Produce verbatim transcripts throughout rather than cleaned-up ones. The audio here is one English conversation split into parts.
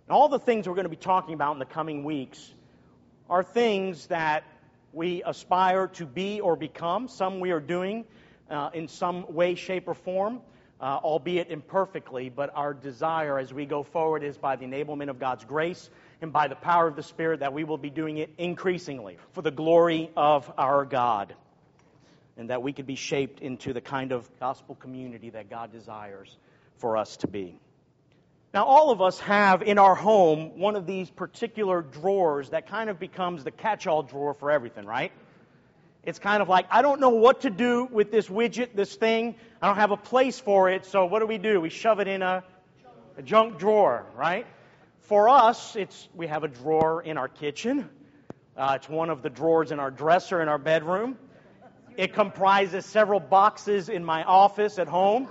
And all the things we're going to be talking about in the coming weeks are things that we aspire to be or become. Some we are doing uh, in some way, shape, or form, uh, albeit imperfectly. But our desire as we go forward is by the enablement of God's grace and by the power of the Spirit that we will be doing it increasingly for the glory of our God, and that we could be shaped into the kind of gospel community that God desires for us to be. Now, all of us have in our home one of these particular drawers that kind of becomes the catch-all drawer for everything, right? It's kind of like, I don't know what to do with this widget, this thing. I don't have a place for it, so what do we do? We shove it in a, a junk drawer, right? For us, it's we have a drawer in our kitchen. Uh, it's one of the drawers in our dresser in our bedroom. It comprises several boxes in my office at home.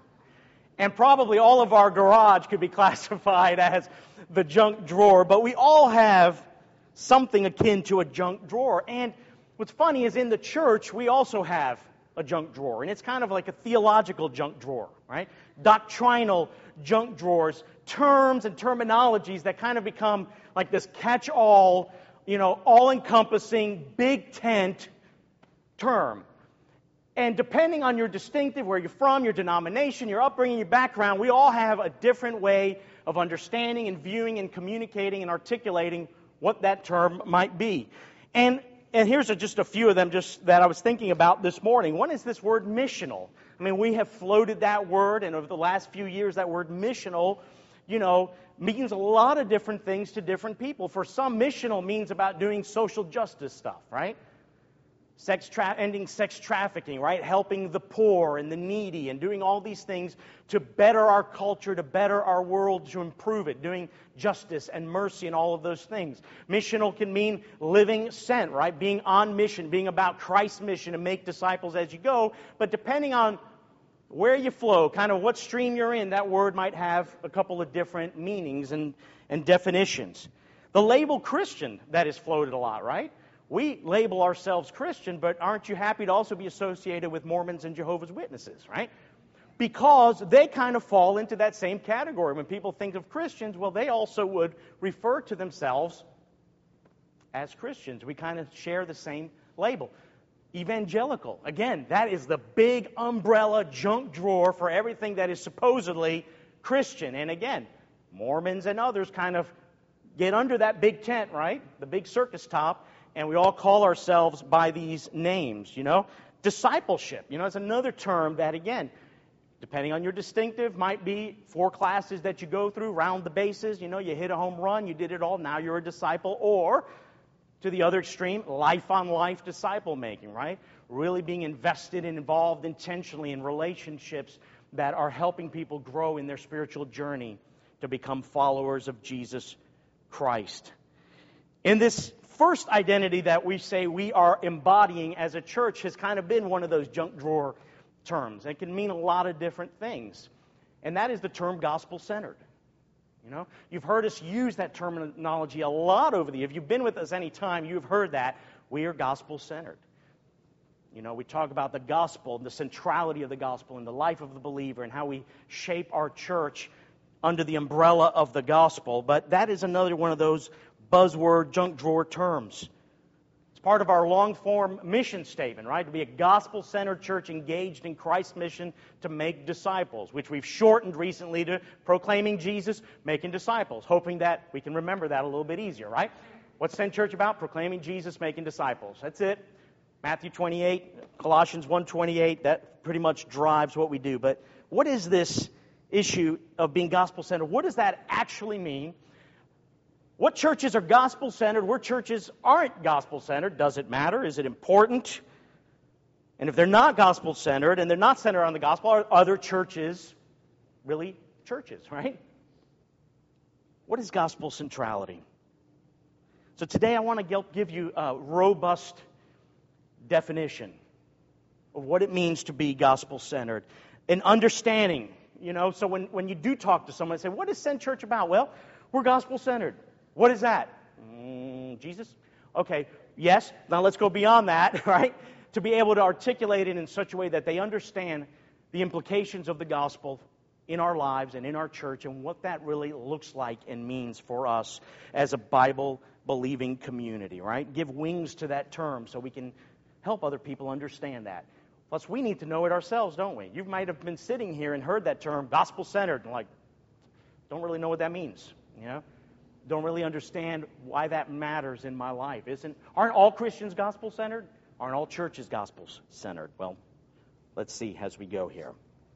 And probably all of our garage could be classified as the junk drawer. But we all have something akin to a junk drawer. And what's funny is in the church, we also have a junk drawer. And it's kind of like a theological junk drawer, right? Doctrinal junk drawers, terms and terminologies that kind of become like this catch-all, you know, all-encompassing, big tent term. And depending on your distinctive, where you're from, your denomination, your upbringing, your background, we all have a different way of understanding and viewing and communicating and articulating what that term might be. And and here's a, just a few of them just that I was thinking about this morning. One is this word missional. I mean, we have floated that word, and over the last few years, that word missional, you know, means a lot of different things to different people. For some, missional means about doing social justice stuff, right? Sex tra- ending sex trafficking, right? Helping the poor and the needy and doing all these things to better our culture, to better our world, to improve it, doing justice and mercy and all of those things. Missional can mean living sent, right? Being on mission, being about Christ's mission to make disciples as you go. But depending on where you flow, kind of what stream you're in, that word might have a couple of different meanings and, and definitions. The label Christian, that is floated a lot, right? We label ourselves Christian, but aren't you happy to also be associated with Mormons and Jehovah's Witnesses, right? Because they kind of fall into that same category. When people think of Christians, well, they also would refer to themselves as Christians. We kind of share the same label. Evangelical, again, that is the big umbrella junk drawer for everything that is supposedly Christian. And again, Mormons and others kind of get under that big tent, right? The big circus top. And we all call ourselves by these names, you know. Discipleship, you know, is another term that, again, depending on your distinctive, might be four classes that you go through, round the bases, you know, you hit a home run, you did it all, now you're a disciple. Or, to the other extreme, life-on-life disciple making, right? Really being invested and involved intentionally in relationships that are helping people grow in their spiritual journey to become followers of Jesus Christ. In this first identity that we say we are embodying as a church has kind of been one of those junk drawer terms. It can mean a lot of different things. And that is the term gospel-centered. You know, you've heard us use that terminology a lot over the years. If you've been with us any time, you've heard that. We are gospel-centered. You know, we talk about the gospel, the centrality of the gospel in the life of the believer and how we shape our church under the umbrella of the gospel. But that is another one of those buzzword, junk drawer terms. It's part of our long-form mission statement, right? To be a gospel-centered church engaged in Christ's mission to make disciples, which we've shortened recently to proclaiming Jesus, making disciples, hoping that we can remember that a little bit easier, right? What's Send Church about? Proclaiming Jesus, making disciples. That's it. Matthew twenty-eight, Colossians one twenty-eight, that pretty much drives what we do. But what is this issue of being gospel-centered? What does that actually mean? What churches are gospel-centered? What churches aren't gospel-centered? Does it matter? Is it important? And if they're not gospel-centered and they're not centered on the gospel, are other churches really churches, right? What is gospel centrality? So today I want to give you a robust definition of what it means to be gospel-centered. An understanding, you know, so when, when you do talk to someone and say, what is Send Church about? Well, we're gospel-centered. What is that? Mm, Jesus? Okay, yes. Now let's go beyond that, right? To be able to articulate it in such a way that they understand the implications of the gospel in our lives and in our church and what that really looks like and means for us as a Bible-believing community, right? Give wings to that term so we can help other people understand that. Plus, we need to know it ourselves, don't we? You might have been sitting here and heard that term, gospel-centered, and like, don't really know what that means, you know? Don't really understand why that matters in my life. Isn't aren't all Christians gospel-centered? Aren't all churches gospel-centered? Well, let's see as we go here.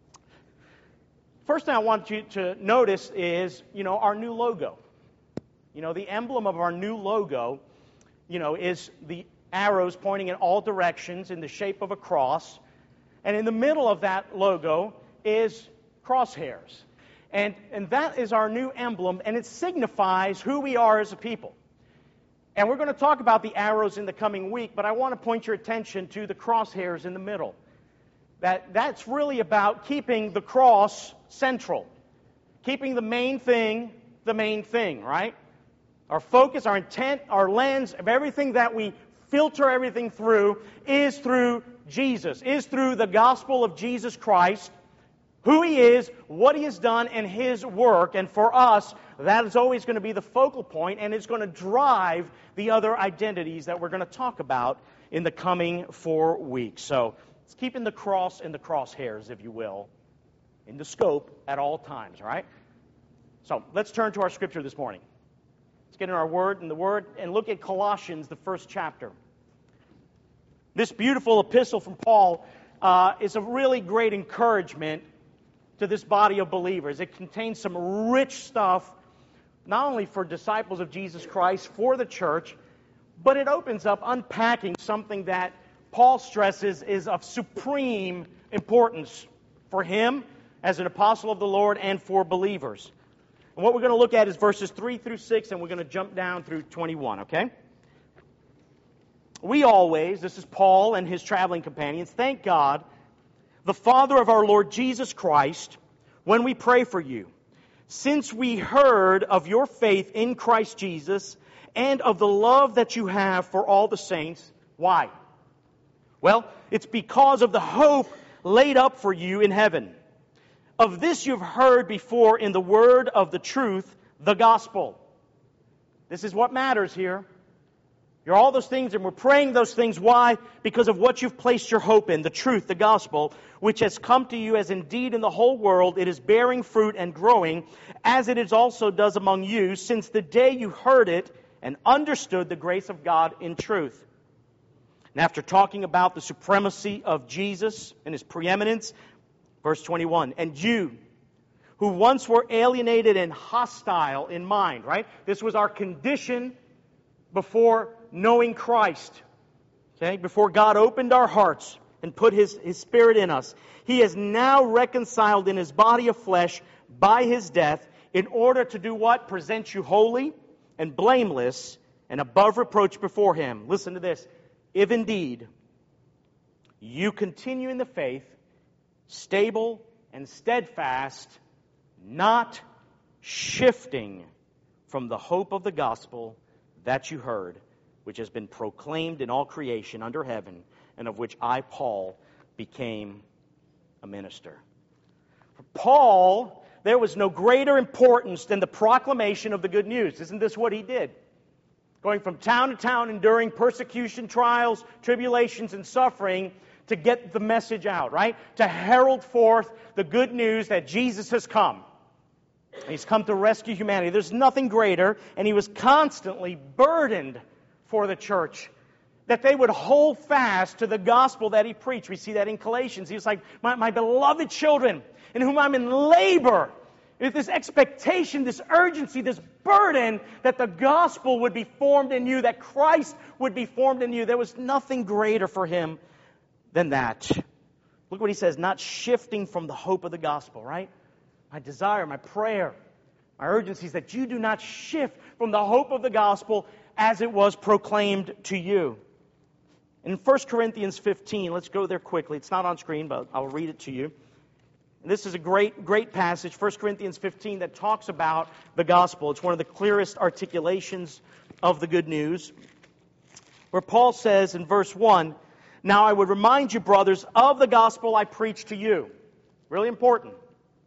First thing I want you to notice is, you know, our new logo. You know, the emblem of our new logo, you know, is the arrows pointing in all directions in the shape of a cross. And in the middle of that logo is crosshairs. And, and that is our new emblem, and it signifies who we are as a people. And we're going to talk about the arrows in the coming week, but I want to point your attention to the crosshairs in the middle. That, that's really about keeping the cross central. Keeping the main thing the main thing, right? Our focus, our intent, our lens of everything that we filter everything through is through Jesus, is through the gospel of Jesus Christ, who He is, what He has done, and His work. And for us, that is always going to be the focal point, and it's going to drive the other identities that we're going to talk about in the coming four weeks. So it's keeping the cross in the crosshairs, if you will, in the scope at all times, all right? So let's turn to our scripture this morning. Let's get in our word and the word and look at Colossians, the first chapter. This beautiful epistle from Paul uh, is a really great encouragement to this body of believers. It contains some rich stuff, not only for disciples of Jesus Christ, for the church, but it opens up unpacking something that Paul stresses is of supreme importance for him as an apostle of the Lord and for believers. And what we're going to look at is verses three through six, and we're going to jump down through twenty-one, okay? We always, this is Paul and his traveling companions, thank God, the Father of our Lord Jesus Christ, when we pray for you, since we heard of your faith in Christ Jesus and of the love that you have for all the saints. Why? Well, it's because of the hope laid up for you in heaven. Of this you've heard before in the word of the truth, the gospel. This is what matters here. You're all those things, and we're praying those things. Why? Because of what you've placed your hope in, the truth, the gospel, which has come to you as indeed in the whole world it is bearing fruit and growing, as it is also does among you, since the day you heard it and understood the grace of God in truth. And after talking about the supremacy of Jesus and His preeminence, verse twenty-one, and you, who once were alienated and hostile in mind, right? This was our condition before knowing Christ, okay? Before God opened our hearts and put His, His Spirit in us. He is now reconciled in His body of flesh by His death in order to do what? Present you holy and blameless and above reproach before Him. Listen to this. If indeed you continue in the faith, stable and steadfast, not shifting from the hope of the gospel that you heard, which has been proclaimed in all creation under heaven, and of which I, Paul, became a minister. For Paul, there was no greater importance than the proclamation of the good news. Isn't this what he did? Going from town to town, enduring persecution, trials, tribulations, and suffering to get the message out, right? To herald forth the good news that Jesus has come. He's come to rescue humanity. There's nothing greater, and he was constantly burdened for the church that they would hold fast to the gospel that he preached. We see that in Galatians. He was like, my, my beloved children, in whom I'm in labor, with this expectation, this urgency, this burden that the gospel would be formed in you, that Christ would be formed in you. There was nothing greater for him than that. Look what he says, not shifting from the hope of the gospel, right? My desire, my prayer, my urgency is that you do not shift from the hope of the gospel as it was proclaimed to you. In First Corinthians fifteen, let's go there quickly. It's not on screen, but I'll read it to you. And this is a great, great passage, First Corinthians fifteen, that talks about the gospel. It's one of the clearest articulations of the good news, where Paul says in verse one, now I would remind you, brothers, of the gospel I preached to you. Really important.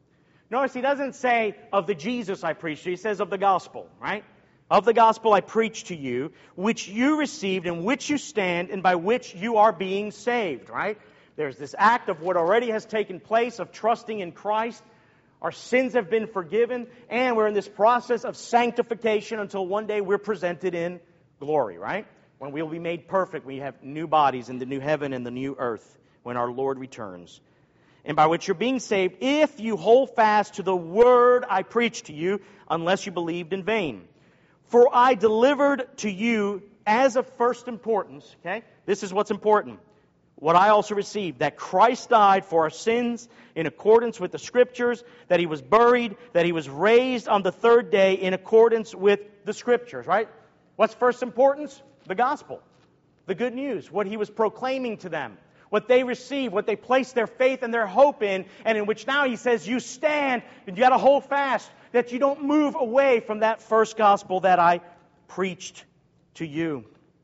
Notice he doesn't say, of the Jesus I preach to you. He says, of the gospel, right? Of the gospel I preach to you, which you received, in which you stand, and by which you are being saved, right? There's this act of what already has taken place of trusting in Christ. Our sins have been forgiven, and we're in this process of sanctification until one day we're presented in glory, right? When we'll be made perfect, we have new bodies in the new heaven and the new earth when our Lord returns. And by which you're being saved, if you hold fast to the word I preached to you, unless you believed in vain. For I delivered to you as of first importance, okay? This is what's important. What I also received, that Christ died for our sins in accordance with the Scriptures, that He was buried, that He was raised on the third day in accordance with the Scriptures, right? What's first importance? The gospel, the good news, what He was proclaiming to them, what they received, what they placed their faith and their hope in, and in which now He says, you stand, and you got to hold fast, that you don't move away from that first gospel that I preached to you.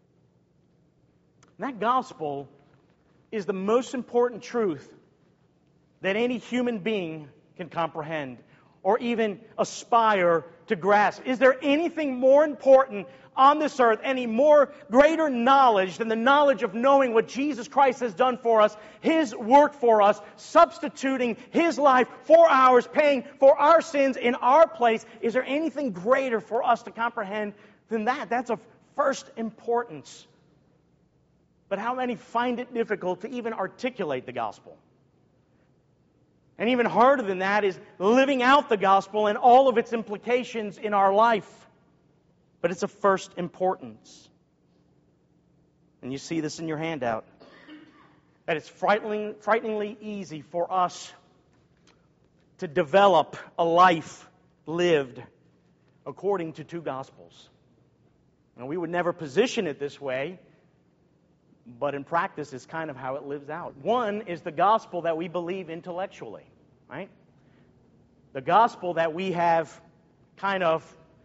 And that gospel is the most important truth that any human being can comprehend or even aspire to grasp. Is there anything more important on this earth, any more greater knowledge than the knowledge of knowing what Jesus Christ has done for us, His work for us, substituting His life for ours, paying for our sins in our place? Is there anything greater for us to comprehend than that? That's of first importance. But how many find it difficult to even articulate the gospel? And even harder than that is living out the gospel and all of its implications in our life. But it's of first importance. And you see this in your handout. That it's frightening, frighteningly easy for us to develop a life lived according to two gospels. And we would never position it this way, but in practice it's kind of how it lives out. One is the gospel that we believe intellectually, right? The gospel that we have kind of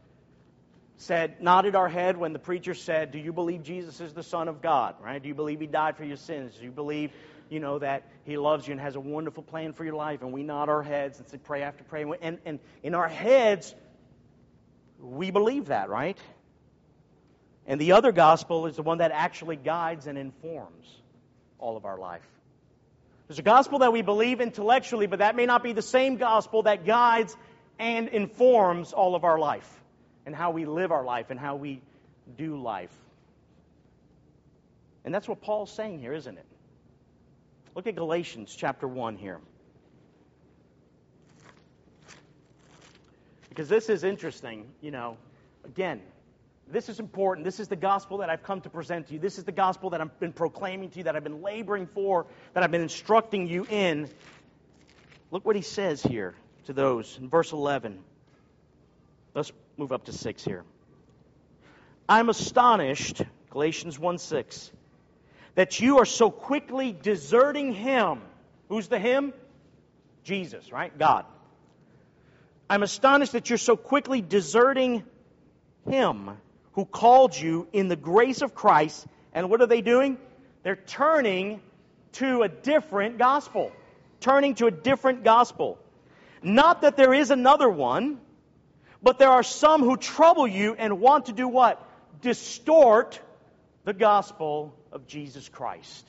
said, nodded our head when the preacher said, do you believe Jesus is the Son of God, right? Do you believe He died for your sins? Do you believe, you know, that He loves you and has a wonderful plan for your life? And we nod our heads and say, pray after pray. And, and in our heads, we believe that, right? And the other gospel is the one that actually guides and informs all of our life. There's a gospel that we believe intellectually, but that may not be the same gospel that guides and informs all of our life and how we live our life and how we do life. And that's what Paul's saying here, isn't it? Look at Galatians chapter one here. Because this is interesting, you know, again, this is important. This is the gospel that I've come to present to you. This is the gospel that I've been proclaiming to you, that I've been laboring for, that I've been instructing you in. Look what he says here to those in verse eleven. Let's move up to six here. I'm astonished, Galatians one six, that you are so quickly deserting Him. Who's the Him? Jesus, right? God. I'm astonished that you're so quickly deserting Him who called you in the grace of Christ. And what are they doing? They're turning to a different gospel. Turning to a different gospel. Not that there is another one, but there are some who trouble you and want to do what? Distort the gospel of Jesus Christ.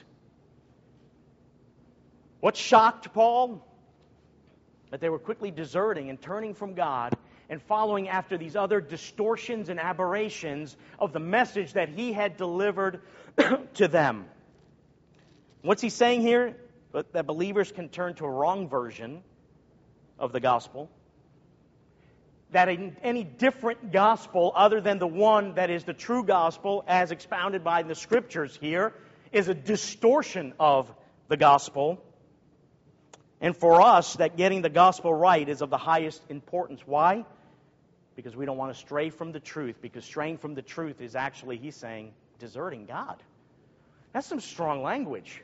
What shocked Paul? That they were quickly deserting and turning from God and following after these other distortions and aberrations of the message that he had delivered to them. What's he saying here? That believers can turn to a wrong version of the gospel. That any different gospel other than the one that is the true gospel as expounded by the Scriptures here is a distortion of the gospel. And for us, that getting the gospel right is of the highest importance. Why? Because we don't want to stray from the truth. Because straying from the truth is actually, he's saying, deserting God. That's some strong language.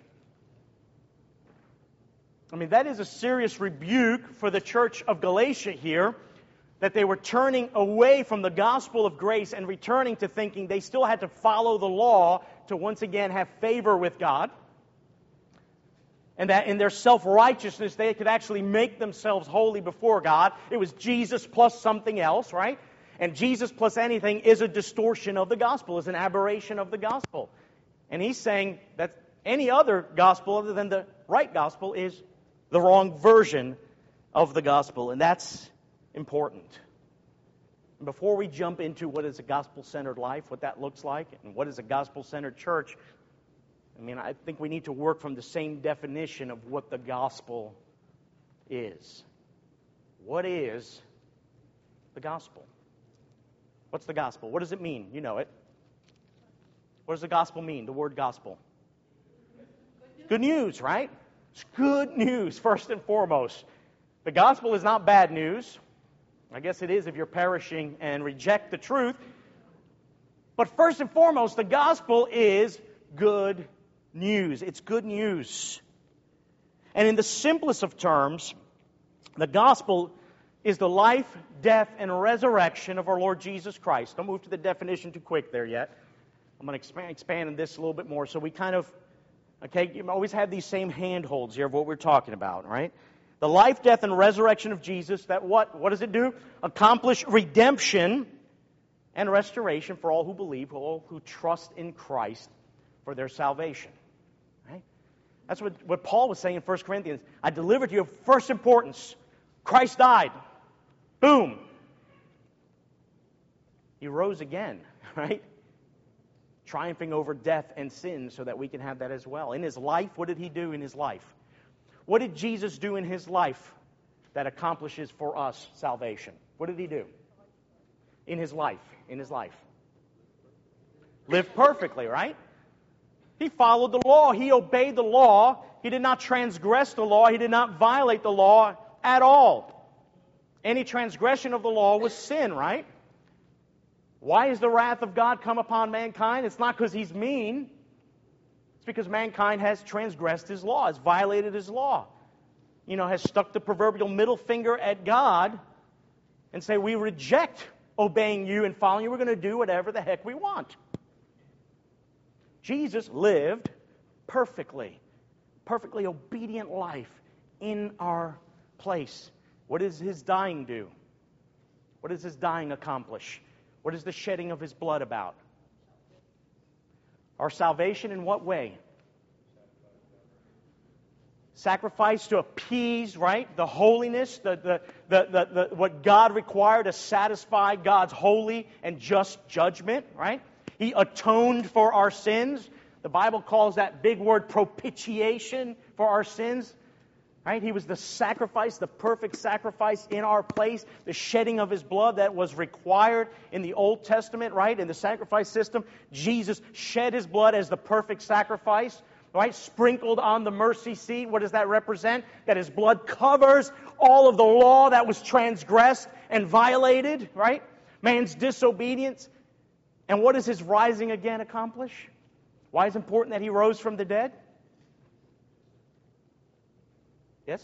I mean, that is a serious rebuke for the church of Galatia here, that they were turning away from the gospel of grace and returning to thinking they still had to follow the law to once again have favor with God. And that in their self-righteousness, they could actually make themselves holy before God. It was Jesus plus something else, right? And Jesus plus anything is a distortion of the gospel, is an aberration of the gospel. And he's saying that any other gospel other than the right gospel is the wrong version of the gospel. And that's important. And before we jump into what is a gospel-centered life, what that looks like, and what is a gospel-centered church, I mean, I think we need to work from the same definition of what the gospel is. What is the gospel? What's the gospel? What does it mean? You know it. What does the gospel mean, the word gospel? Good news, right? It's good news, first and foremost. The gospel is not bad news. I guess it is if you're perishing and reject the truth. But first and foremost, the gospel is good news. It's good news. And in the simplest of terms, the gospel is the life, death, and resurrection of our Lord Jesus Christ. Don't move to the definition too quick there yet. I'm going to expand, expand on this a little bit more. So we kind of, okay, you always have these same handholds here of what we're talking about, right? The life, death, and resurrection of Jesus, that what? What does it do? Accomplish redemption and restoration for all who believe, all who trust in Christ for their salvation. Right? That's what, what Paul was saying in First Corinthians. I delivered to you of first importance. Christ died. Boom. He rose again, right? Triumphing over death and sin so that we can have that as well. In His life, what did He do in His life? What did Jesus do in His life that accomplishes for us salvation? What did He do? In His life. In His life. Lived perfectly, right? He followed the law. He obeyed the law. He did not transgress the law. He did not violate the law at all. Any transgression of the law was sin, right? Why is the wrath of God come upon mankind? It's not because He's mean. It's because mankind has transgressed His law, has violated His law. You know, has stuck the proverbial middle finger at God and say, we reject obeying you and following you. We're going to do whatever the heck we want. Jesus lived perfectly, perfectly obedient life in our place. What does His dying do? What does His dying accomplish? What is the shedding of His blood about? Our salvation in what way? Sacrifice to appease, right? The holiness, the, the, the, the, the, what God required to satisfy God's holy and just judgment, right? He atoned for our sins. The Bible calls that big word propitiation for our sins. Right? He was the sacrifice, the perfect sacrifice in our place, the shedding of His blood that was required in the Old Testament, right? In the sacrifice system, Jesus shed His blood as the perfect sacrifice, right? Sprinkled on the mercy seat. What does that represent? That His blood covers all of the law that was transgressed and violated, right? Man's disobedience. And what does His rising again accomplish? Why is it important that He rose from the dead? Yes?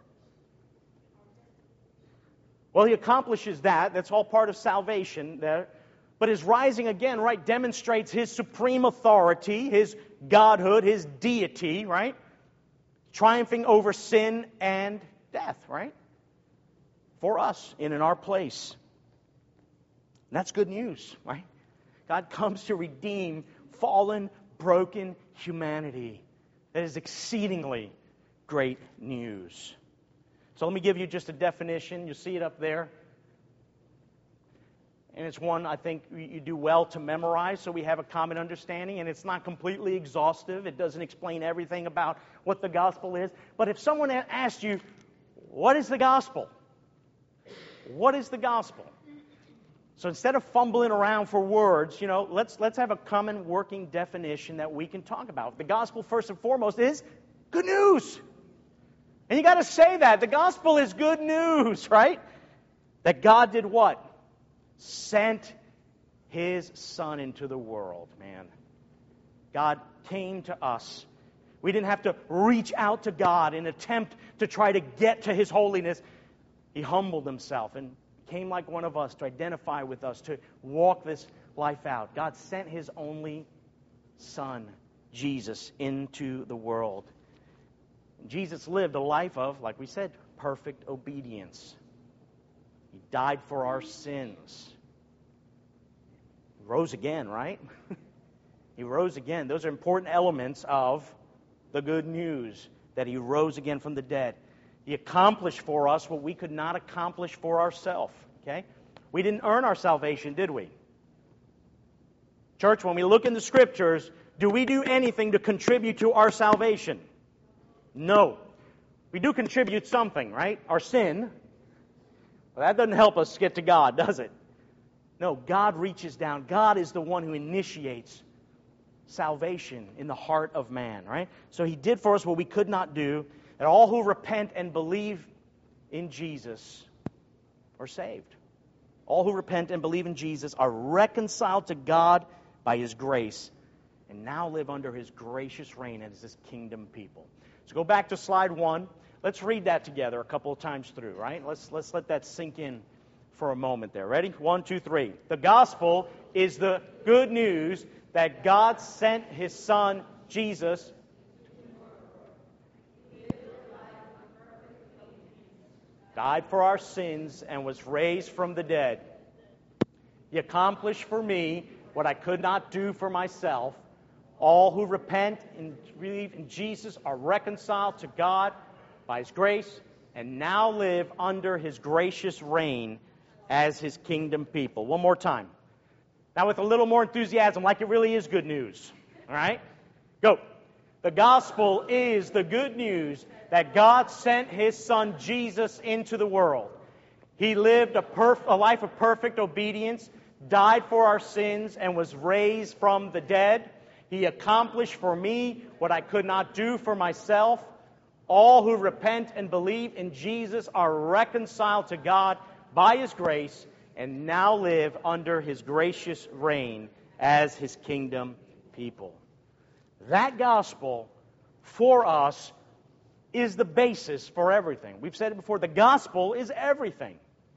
Well, He accomplishes that. That's all part of salvation there. But His rising again, right, demonstrates His supreme authority, His godhood, His deity, right? Triumphing over sin and death, right? For us, and in our place. And that's good news, right? God comes to redeem fallen, broken humanity. That is exceedingly great news. So let me give you just a definition. You see it up there. And it's one I think you do well to memorize so we have a common understanding. And it's not completely exhaustive. It doesn't explain everything about what the gospel is. But if someone asked you, what is the gospel? What is the gospel? So instead of fumbling around for words, you know, let's let's have a common working definition that we can talk about. The gospel, first and foremost, is good news. And you got to say that. The gospel is good news, right? That God did what? Sent His Son into the world, man. God came to us. We didn't have to reach out to God in an attempt to try to get to His holiness. He humbled Himself and came like one of us to identify with us, to walk this life out. God sent His only Son, Jesus, into the world. Jesus lived a life of, like we said, perfect obedience. He died for our sins. He rose again, right? He rose again. Those are important elements of the good news, that He rose again from the dead. He accomplished for us what we could not accomplish for ourselves. Okay? We didn't earn our salvation, did we? Church, when we look in the Scriptures, do we do anything to contribute to our salvation? No. We do contribute something, right? Our sin. But that doesn't help us get to God, does it? No, God reaches down. God is the one who initiates salvation in the heart of man, right? So He did for us what we could not do, and all who repent and believe in Jesus are saved. All who repent and believe in Jesus are reconciled to God by His grace and now live under His gracious reign as His kingdom people. So go back to slide one. Let's read that together a couple of times through, right? Let's, let's let that sink in for a moment there. Ready? One, two, three. The gospel is the good news that God sent His Son, Jesus, died for our sins, and was raised from the dead. He accomplished for me what I could not do for myself. All who repent and believe in Jesus are reconciled to God by His grace and now live under His gracious reign as His kingdom people. One more time. Now with a little more enthusiasm, like it really is good news. All right? Go. The gospel is the good news that God sent His Son Jesus into the world. He lived a, perf- a life of perfect obedience, died for our sins, and was raised from the dead. He accomplished for me what I could not do for myself. All who repent and believe in Jesus are reconciled to God by His grace and now live under His gracious reign as His kingdom people. That gospel for us is the basis for everything. We've said it before, the gospel is everything.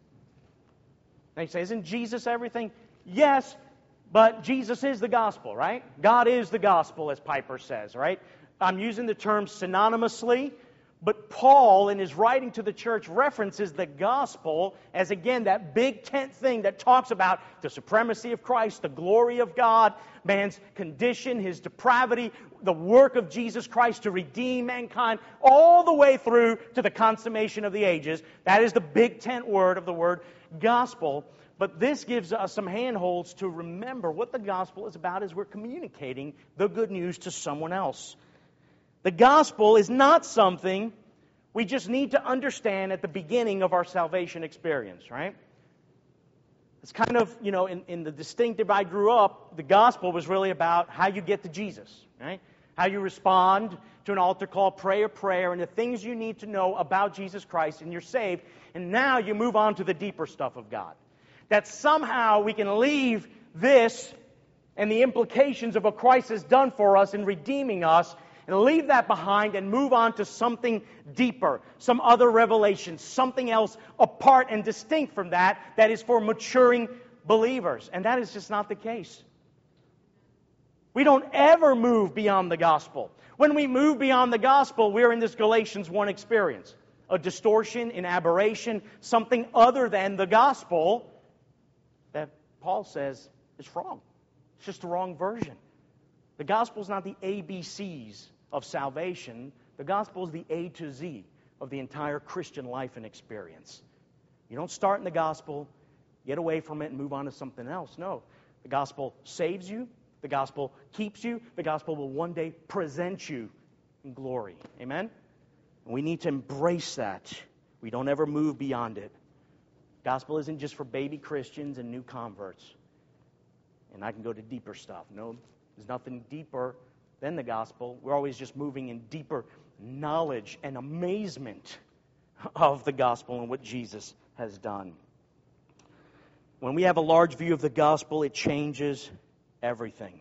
Now you say, isn't Jesus everything? Yes, but Jesus is the gospel, right? God is the gospel, as Piper says, right? I'm using the term synonymously, but Paul, in his writing to the church, references the gospel as, again, that big tent thing that talks about the supremacy of Christ, the glory of God, man's condition, his depravity, the work of Jesus Christ to redeem mankind, all the way through to the consummation of the ages. That is the big tent word of the word gospel. But this gives us some handholds to remember what the gospel is about as we're communicating the good news to someone else. The gospel is not something we just need to understand at the beginning of our salvation experience, right? It's kind of, you know, in, in the distinctive I grew up, the gospel was really about how you get to Jesus, right? How you respond to an altar call, pray a prayer, and the things you need to know about Jesus Christ, and you're saved. And now you move on to the deeper stuff of God. That somehow we can leave this and the implications of what Christ has done for us in redeeming us, and leave that behind and move on to something deeper, some other revelation, something else apart and distinct from that, that is for maturing believers. And that is just not the case. We don't ever move beyond the gospel. When we move beyond the gospel, we're in this Galatians one experience. A distortion, an aberration, something other than the gospel that Paul says is wrong. It's just the wrong version. The gospel is not the A B Cs of salvation. The gospel is the A to Z of the entire Christian life and experience. You don't start in the gospel, get away from it, and move on to something else. No. The gospel saves you. The gospel keeps you. The gospel will one day present you in glory. Amen? And we need to embrace that. We don't ever move beyond it. Gospel isn't just for baby Christians and new converts. And I can go to deeper stuff. No, there's nothing deeper than the gospel. We're always just moving in deeper knowledge and amazement of the gospel and what Jesus has done. When we have a large view of the gospel, it changes everything.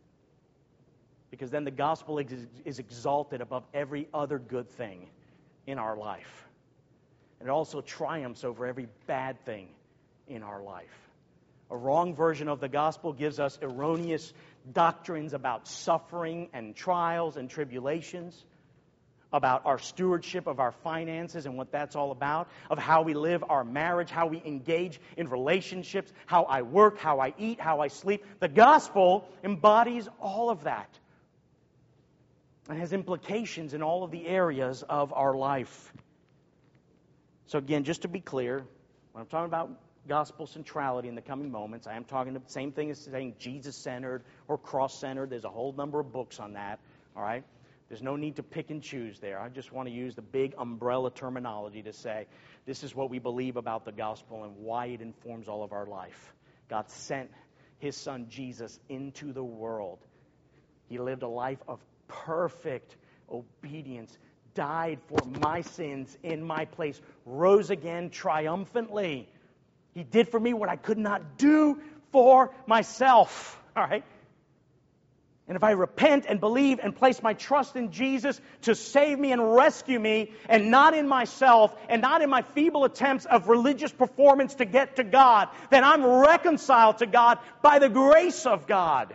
Because then the gospel is exalted above every other good thing in our life. And it also triumphs over every bad thing in our life. A wrong version of the gospel gives us erroneous doctrines about suffering and trials and tribulations. about our stewardship of our finances and what that's all about, of how we live our marriage, how we engage in relationships, how I work, how I eat, how I sleep. The gospel embodies all of that and has implications in all of the areas of our life. So again, just to be clear, when I'm talking about gospel centrality in the coming moments, I am talking the same thing as saying Jesus-centered or cross-centered. There's a whole number of books on that, all right? There's no need to pick and choose there. I just want to use the big umbrella terminology to say this is what we believe about the gospel and why it informs all of our life. God sent His Son Jesus into the world. He lived a life of perfect obedience, died for my sins in my place, rose again triumphantly. He did for me what I could not do for myself. All right? And if I repent and believe and place my trust in Jesus to save me and rescue me, and not in myself, and not in my feeble attempts of religious performance to get to God, then I'm reconciled to God by the grace of God.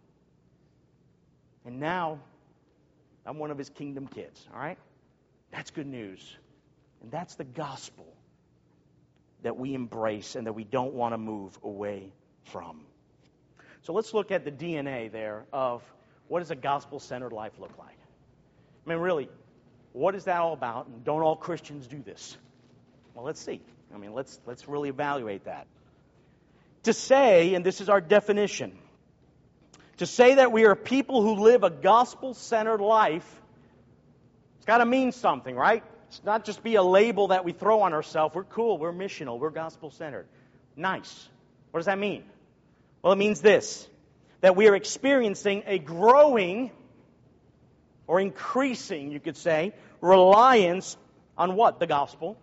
And now, I'm one of His kingdom kids, all right? That's good news. And that's the gospel that we embrace and that we don't want to move away from. So let's look at the D N A there of what does a gospel-centered life look like? I mean, really, what is that all about? And don't all Christians do this? Well, let's see. I mean, let's let's really evaluate that. To say, and this is our definition, to say that we are people who live a gospel-centered life, it's got to mean something, right? It's not just be a label that we throw on ourselves. We're cool, we're missional, we're gospel-centered. Nice. What does that mean? Well, it means this, that we are experiencing a growing or increasing, you could say, reliance on what? The gospel.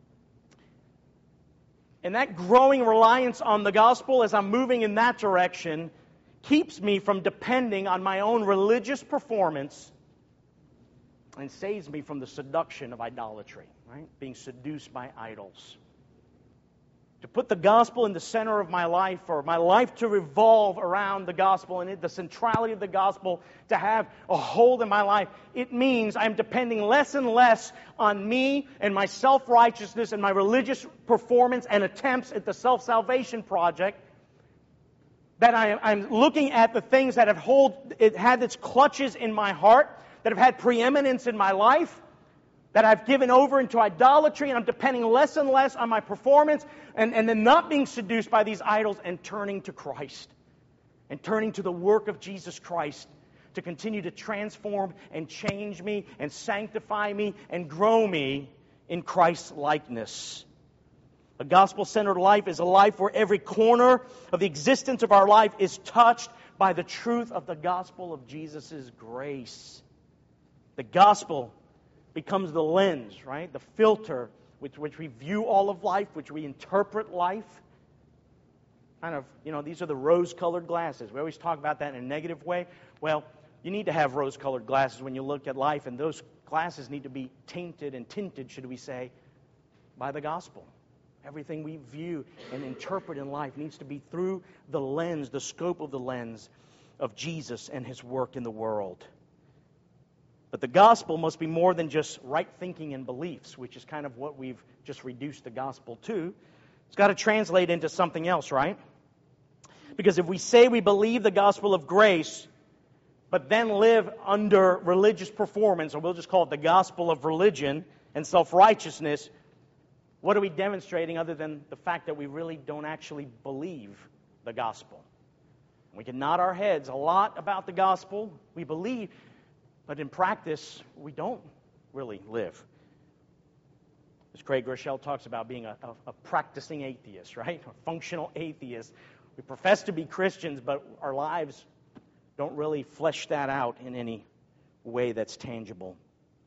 And that growing reliance on the gospel as I'm moving in that direction keeps me from depending on my own religious performance and saves me from the seduction of idolatry, right? Being seduced by idols. To put the gospel in the center of my life, or my life to revolve around the gospel and the centrality of the gospel to have a hold in my life, it means I'm depending less and less on me and my self-righteousness and my religious performance and attempts at the self-salvation project. That I, I'm looking at the things that have hold, it had its clutches in my heart, that have had preeminence in my life, that I've given over into idolatry, and I'm depending less and less on my performance, and, and then not being seduced by these idols and turning to Christ, and turning to the work of Jesus Christ to continue to transform and change me and sanctify me and grow me in Christ's likeness. A gospel-centered life is a life where every corner of the existence of our life is touched by the truth of the gospel of Jesus' grace. The gospel becomes the lens, right? The filter with which we view all of life, which we interpret life. Kind of, you know, these are the rose-colored glasses. We always talk about that in a negative way. Well, you need to have rose-colored glasses when you look at life, and those glasses need to be tainted and tinted, should we say, by the gospel. Everything we view and interpret in life needs to be through the lens, the scope of the lens of Jesus and His work in the world. But the gospel must be more than just right thinking and beliefs, which is kind of what we've just reduced the gospel to. It's got to translate into something else, right? Because if we say we believe the gospel of grace, but then live under religious performance, or we'll just call it the gospel of religion and self-righteousness, what are we demonstrating other than the fact that we really don't actually believe the gospel? We can nod our heads a lot about the gospel. We believe, but in practice, we don't really live. As Craig Groeschel talks about being a, a, a practicing atheist, right? A functional atheist. We profess to be Christians, but our lives don't really flesh that out in any way that's tangible.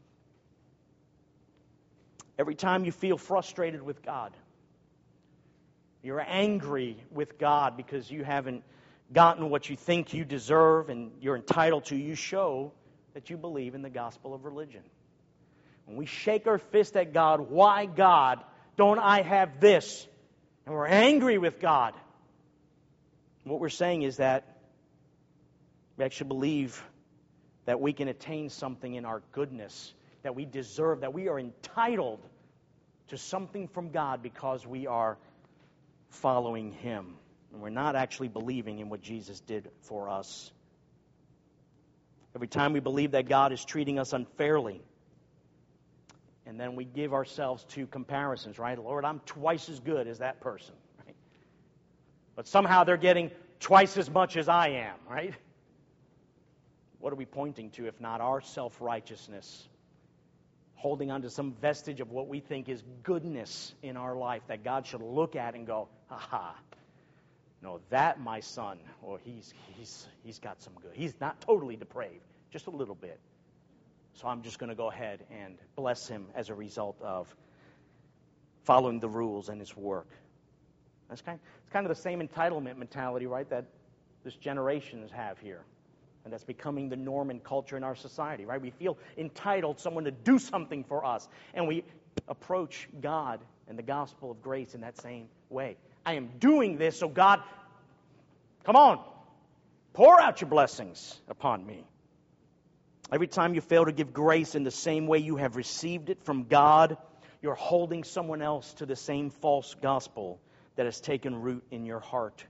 Every time you feel frustrated with God, you're angry with God because you haven't gotten what you think you deserve and you're entitled to, you show that you believe in the gospel of religion. When we shake our fist at God, why God, don't I have this? And we're angry with God. What we're saying is that we actually believe that we can attain something in our goodness, that we deserve, that we are entitled to something from God because we are following Him. And we're not actually believing in what Jesus did for us. Every time we believe that God is treating us unfairly, and then we give ourselves to comparisons, right? Lord, I'm twice as good as that person, right? But somehow they're getting twice as much as I am, right? What are we pointing to if not our self-righteousness? Holding on to some vestige of what we think is goodness in our life that God should look at and go, ha-ha, no, that my son, or he's he's he's got some good. He's not totally depraved, just a little bit. So I'm just going to go ahead and bless him as a result of following the rules and his work. That's kind, it's kind of the same entitlement mentality, right, that this generations have here. And that's becoming the norm and culture in our society, right? We feel entitled someone to do something for us. And we approach God and the gospel of grace in that same way. I am doing this, so God, come on, pour out your blessings upon me. Every time you fail to give grace in the same way you have received it from God, you're holding someone else to the same false gospel that has taken root in your heart.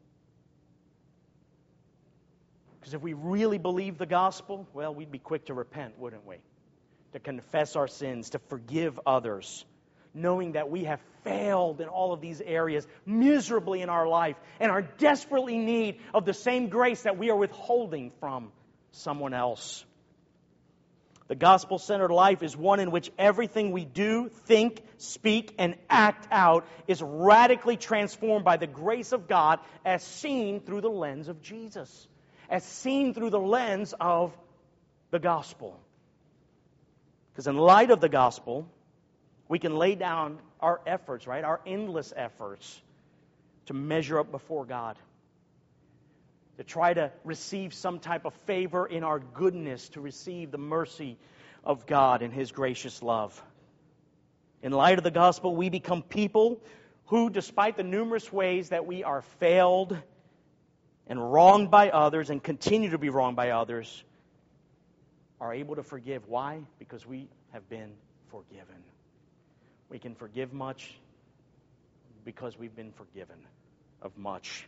Because if we really believe the gospel, well, we'd be quick to repent, wouldn't we? To confess our sins, to forgive others, knowing that we have failed in all of these areas miserably in our life and are desperately in need of the same grace that we are withholding from someone else. The gospel-centered life is one in which everything we do, think, speak, and act out is radically transformed by the grace of God as seen through the lens of Jesus, as seen through the lens of the gospel. Because in light of the gospel, we can lay down our efforts, right, our endless efforts to measure up before God, to try to receive some type of favor in our goodness, to receive the mercy of God and His gracious love. In light of the gospel, we become people who, despite the numerous ways that we are failed and wronged by others and continue to be wronged by others, are able to forgive. Why? Because we have been forgiven. We can forgive much because we've been forgiven of much.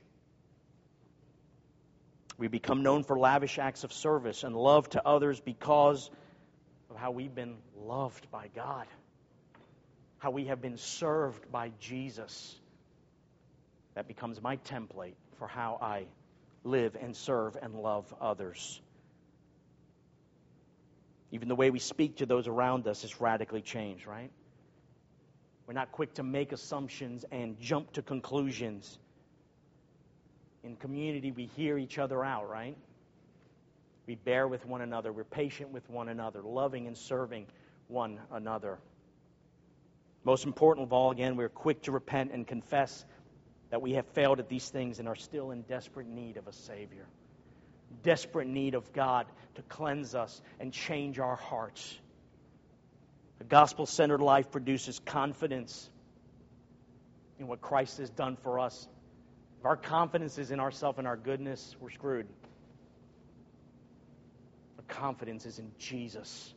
We become known for lavish acts of service and love to others because of how we've been loved by God, how we have been served by Jesus. That becomes my template for how I live and serve and love others. Even the way we speak to those around us is radically changed, right? We're not quick to make assumptions and jump to conclusions. In community, we hear each other out, right? We bear with one another. We're patient with one another, loving and serving one another. Most important of all, again, we're quick to repent and confess that we have failed at these things and are still in desperate need of a Savior. Desperate need of God to cleanse us and change our hearts. The gospel-centered life produces confidence in what Christ has done for us. If our confidence is in ourselves and our goodness, we're screwed. Our confidence is in Jesus.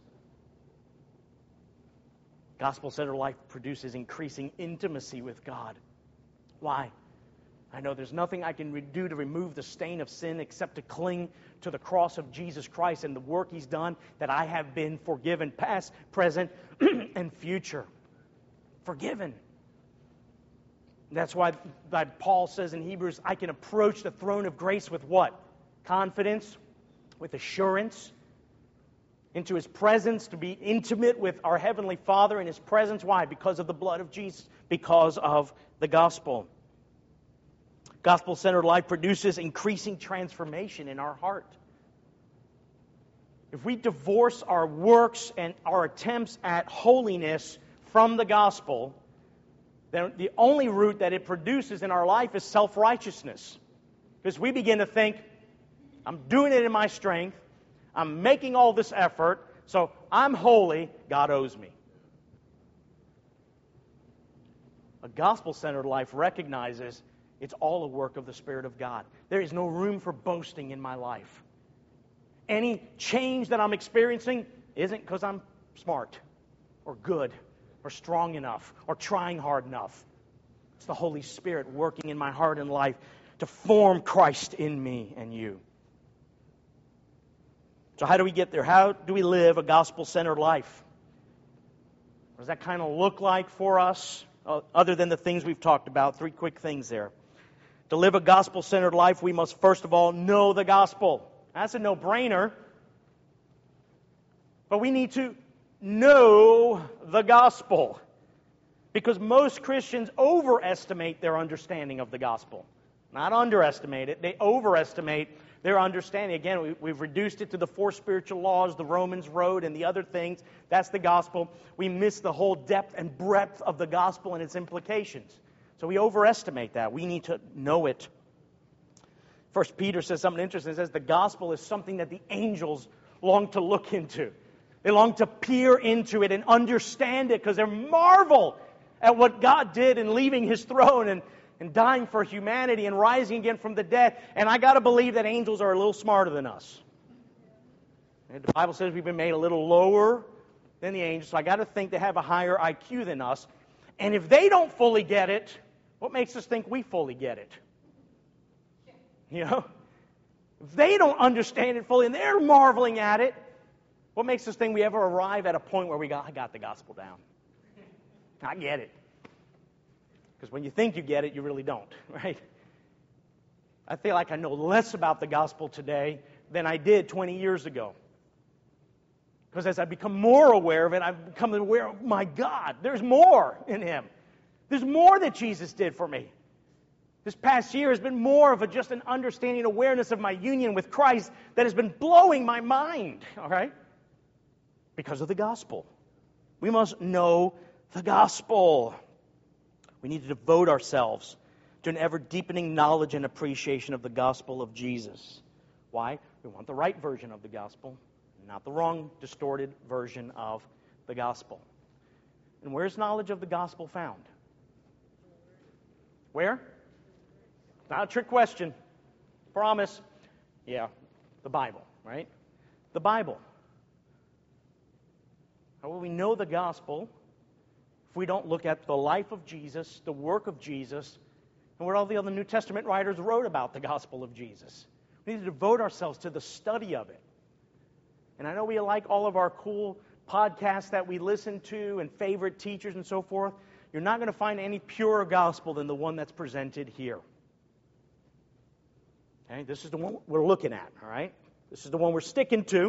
Gospel-centered life produces increasing intimacy with God. Why? I know there's nothing I can do to remove the stain of sin except to cling to the cross of Jesus Christ and the work He's done, that I have been forgiven, past, present, and future. Forgiven. That's why that Paul says in Hebrews, I can approach the throne of grace with what? Confidence, with assurance, into His presence, to be intimate with our Heavenly Father in His presence. Why? Because of the blood of Jesus, because of the gospel. Gospel-centered life produces increasing transformation in our heart. If we divorce our works and our attempts at holiness from the gospel, then the only root that it produces in our life is self-righteousness. Because we begin to think, I'm doing it in my strength, I'm making all this effort, so I'm holy, God owes me. A gospel-centered life recognizes it's all a work of the Spirit of God. There is no room for boasting in my life. Any change that I'm experiencing isn't because I'm smart or good or strong enough or trying hard enough. It's the Holy Spirit working in my heart and life to form Christ in me and you. So how do we get there? How do we live a gospel-centered life? What does that kind of look like for us, uh, other than the things we've talked about? Three quick things there. To live a gospel-centered life, we must first of all know the gospel. That's a no-brainer. But we need to know the gospel. Because most Christians overestimate their understanding of the gospel. Not underestimate it, they overestimate their understanding. Again, we, we've reduced it to the four spiritual laws, the Romans road, and the other things. That's the gospel. We miss the whole depth and breadth of the gospel and its implications. So we overestimate that. We need to know it. First Peter says something interesting. It says the gospel is something that the angels long to look into. They long to peer into it and understand it because they marvel at what God did in leaving His throne and, and dying for humanity and rising again from the dead. And I got to believe that angels are a little smarter than us. And the Bible says we've been made a little lower than the angels, so I got to think they have a higher I Q than us. And if they don't fully get it, what makes us think we fully get it? You know? If they don't understand it fully and they're marveling at it, what makes us think we ever arrive at a point where we got, I got the gospel down? I get it. Because when you think you get it, you really don't, right? I feel like I know less about the gospel today than I did twenty years ago. Because as I become more aware of it, I've become aware of, my God, there's more in Him. There's more that Jesus did for me. This past year has been more of a, just an understanding, awareness of my union with Christ that has been blowing my mind, all right? Because of the gospel. We must know the gospel. We need to devote ourselves to an ever-deepening knowledge and appreciation of the gospel of Jesus. Why? We want the right version of the gospel, not the wrong, distorted version of the gospel. And where's knowledge of the gospel found? Where? Not a trick question. Promise. Yeah, the Bible, right? The Bible. How will we know the gospel if we don't look at the life of Jesus, the work of Jesus, and what all the other New Testament writers wrote about the gospel of Jesus? We need to devote ourselves to the study of it. And I know we like all of our cool podcasts that we listen to and favorite teachers and so forth. You're not going to find any purer gospel than the one that's presented here. Okay, this is the one we're looking at, all right? This is the one we're sticking to.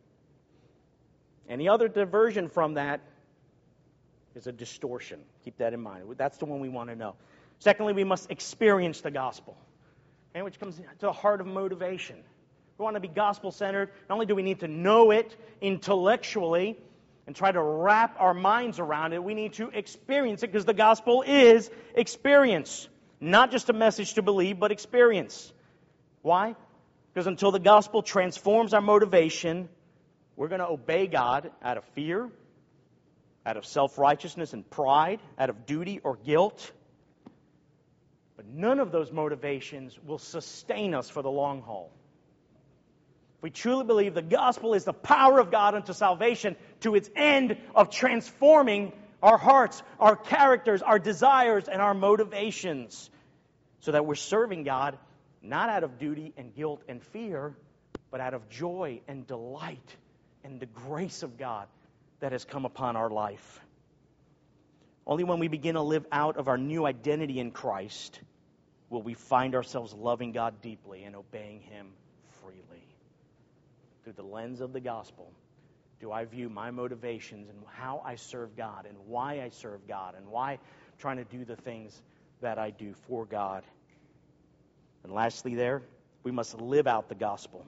Any other diversion from that is a distortion. Keep that in mind. That's the one we want to know. Secondly, we must experience the gospel, okay, which comes to the heart of motivation. We want to be gospel-centered. Not only do we need to know it intellectually and try to wrap our minds around it, we need to experience it because the gospel is experience. Not just a message to believe, but experience. Why? Because until the gospel transforms our motivation, we're going to obey God out of fear, out of self-righteousness and pride, out of duty or guilt. But none of those motivations will sustain us for the long haul. If we truly believe the gospel is the power of God unto salvation to its end of transforming our hearts, our characters, our desires, and our motivations so that we're serving God not out of duty and guilt and fear, but out of joy and delight and the grace of God that has come upon our life. Only when we begin to live out of our new identity in Christ will we find ourselves loving God deeply and obeying Him freely. Through the lens of the gospel, do I view my motivations and how I serve God and why I serve God and why I'm trying to do the things that I do for God. And lastly there, we must live out the gospel.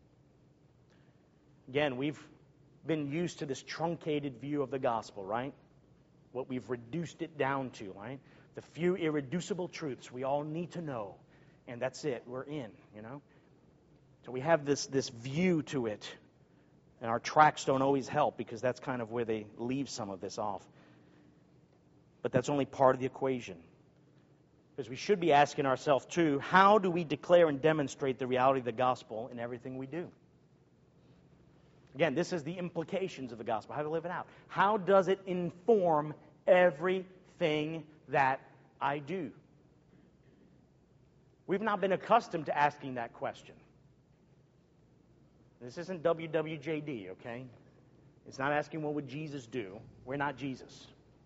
Again, we've been used to this truncated view of the gospel, right? What we've reduced it down to, right? The few irreducible truths we all need to know. And that's it. We're in, you know? So we have this, this view to it. And our tracks don't always help because that's kind of where they leave some of this off. But that's only part of the equation. Because we should be asking ourselves, too, how do we declare and demonstrate the reality of the gospel in everything we do? Again, this is the implications of the gospel, how to live it out. How does it inform everything that I do? We've not been accustomed to asking that question. This isn't W W J D, okay? It's not asking what would Jesus do. We're not Jesus.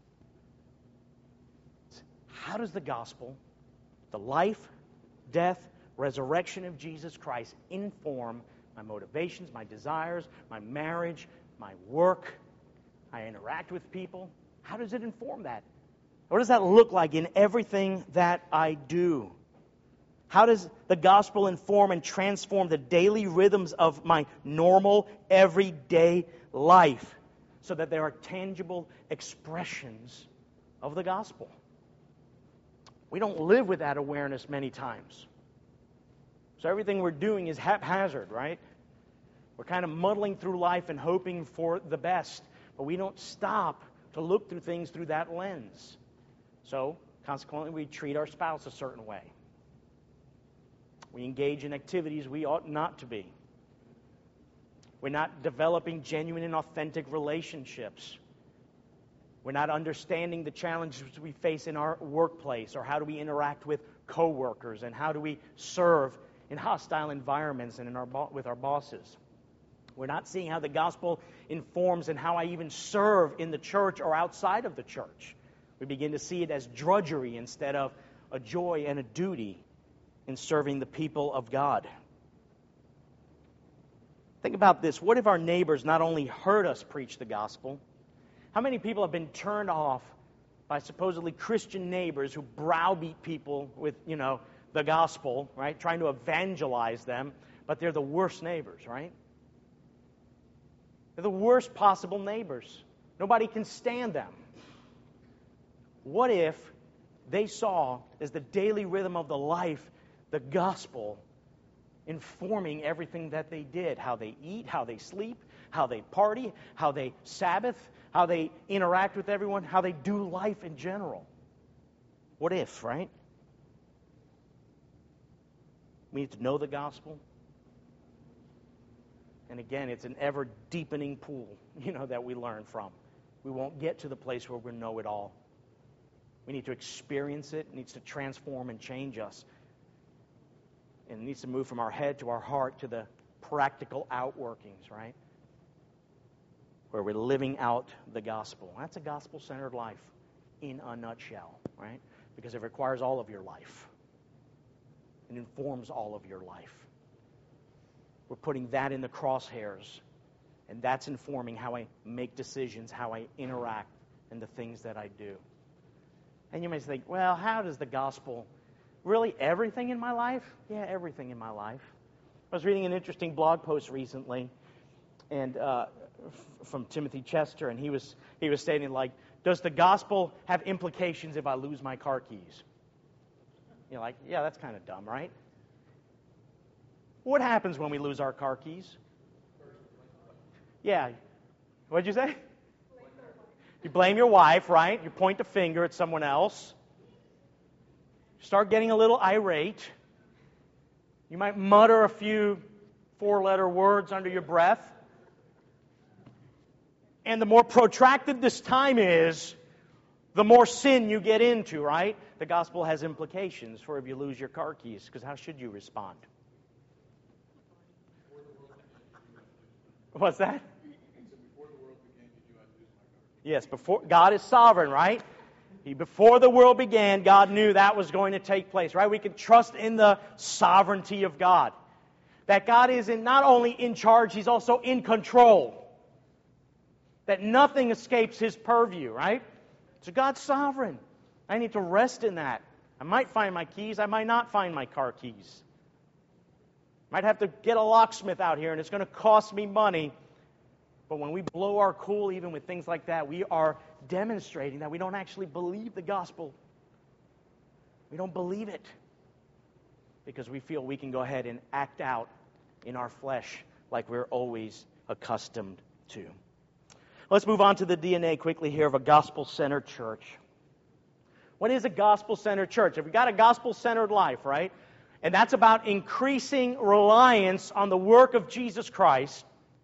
It's how does the gospel, the life, death, resurrection of Jesus Christ inform my motivations, my desires, my marriage, my work, I interact with people? How does it inform that? What does that look like in everything that I do? How does the gospel inform and transform the daily rhythms of my normal, everyday life so that there are tangible expressions of the gospel? We don't live with that awareness many times. So everything we're doing is haphazard, right? We're kind of muddling through life and hoping for the best, but we don't stop to look through things through that lens. So, consequently, we treat our spouse a certain way. We engage in activities we ought not to be. We're not developing genuine and authentic relationships. We're not understanding the challenges we face in our workplace, or how do we interact with coworkers, and how do we serve in hostile environments and in our bo- with our bosses. We're not seeing how the gospel informs and how I even serve in the church or outside of the church. We begin to see it as drudgery instead of a joy and a duty in serving the people of God. Think about this. What if our neighbors not only heard us preach the gospel? How many people have been turned off by supposedly Christian neighbors who browbeat people with, you know, the gospel, right? Trying to evangelize them, but they're the worst neighbors, right? They're the worst possible neighbors. Nobody can stand them. What if they saw as the daily rhythm of the life the gospel informing everything that they did? How they eat, how they sleep, how they party, how they Sabbath, how they interact with everyone, how they do life in general. What if, right? We need to know the gospel. And again, it's an ever-deepening pool, you know, that we learn from. We won't get to the place where we know it all. We need to experience it. It needs to transform and change us. And it needs to move from our head to our heart to the practical outworkings, right? Where we're living out the gospel. That's a gospel-centered life in a nutshell, right? Because it requires all of your life. It informs all of your life. We're putting that in the crosshairs, and that's informing how I make decisions, how I interact, and the things that I do. And you may think, well, how does the gospel, really everything in my life? Yeah, everything in my life. I was reading an interesting blog post recently, and uh, f- from Timothy Chester, and he was he was stating, like, does the gospel have implications if I lose my car keys? You're like, yeah, that's kind of dumb, right? What happens when we lose our car keys? Yeah. What'd you say? You blame your wife, right? You point the finger at someone else. You start getting a little irate. You might mutter a few four-letter words under your breath. And the more protracted this time is, the more sin you get into, right? The gospel has implications for if you lose your car keys, because how should you respond? What's that? Yes, before God is sovereign, right? He, before the world began, God knew that was going to take place, right? We can trust in the sovereignty of God. That God is in, not only in charge, He's also in control. That nothing escapes His purview, right? So God's sovereign. I need to rest in that. I might find my keys. I might not find my car keys. Might have to get a locksmith out here, and it's going to cost me money. But when we blow our cool, even with things like that, we are demonstrating that we don't actually believe the gospel. We don't believe it because we feel we can go ahead and act out in our flesh like we're always accustomed to. Let's move on to the D N A quickly here of a gospel-centered church. What is a gospel-centered church? If we got a gospel-centered life, right? And that's about increasing reliance on the work of Jesus Christ,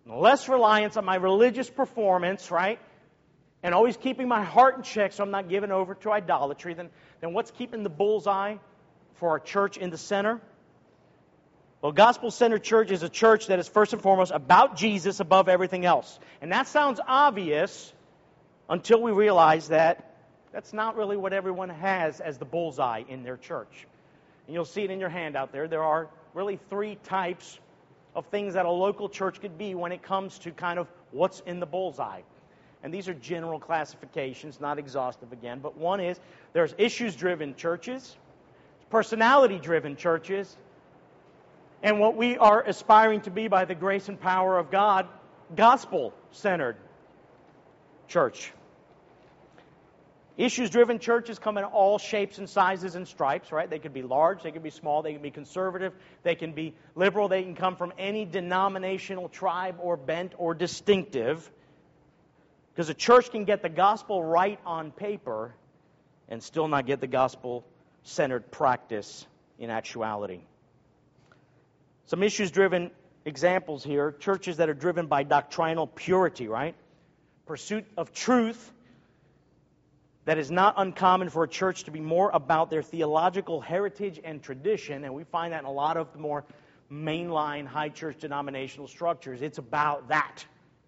less reliance on my religious performance, right? And always keeping my heart in check so I'm not given over to idolatry, then, then what's keeping the bullseye for our church in the center? Well, gospel-centered church is a church that is first and foremost about Jesus above everything else. And that sounds obvious until we realize that that's not really what everyone has as the bullseye in their church. And you'll see it in your handout there. There are really three types of things that a local church could be when it comes to kind of what's in the bullseye. And these are general classifications, not exhaustive again. But one is there's issues-driven churches, personality-driven churches, and what we are aspiring to be by the grace and power of God, gospel-centered church. Issues-driven churches come in all shapes and sizes and stripes, right? They could be large, they could be small, they can be conservative, they can be liberal, they can come from any denominational tribe or bent or distinctive. Because a church can get the gospel right on paper and still not get the gospel-centered practice in actuality. Some issues-driven examples here. Churches that are driven by doctrinal purity, right? Pursuit of truth. That is not uncommon for a church to be more about their theological heritage and tradition, and we find that in a lot of the more mainline high church denominational structures. It's about that.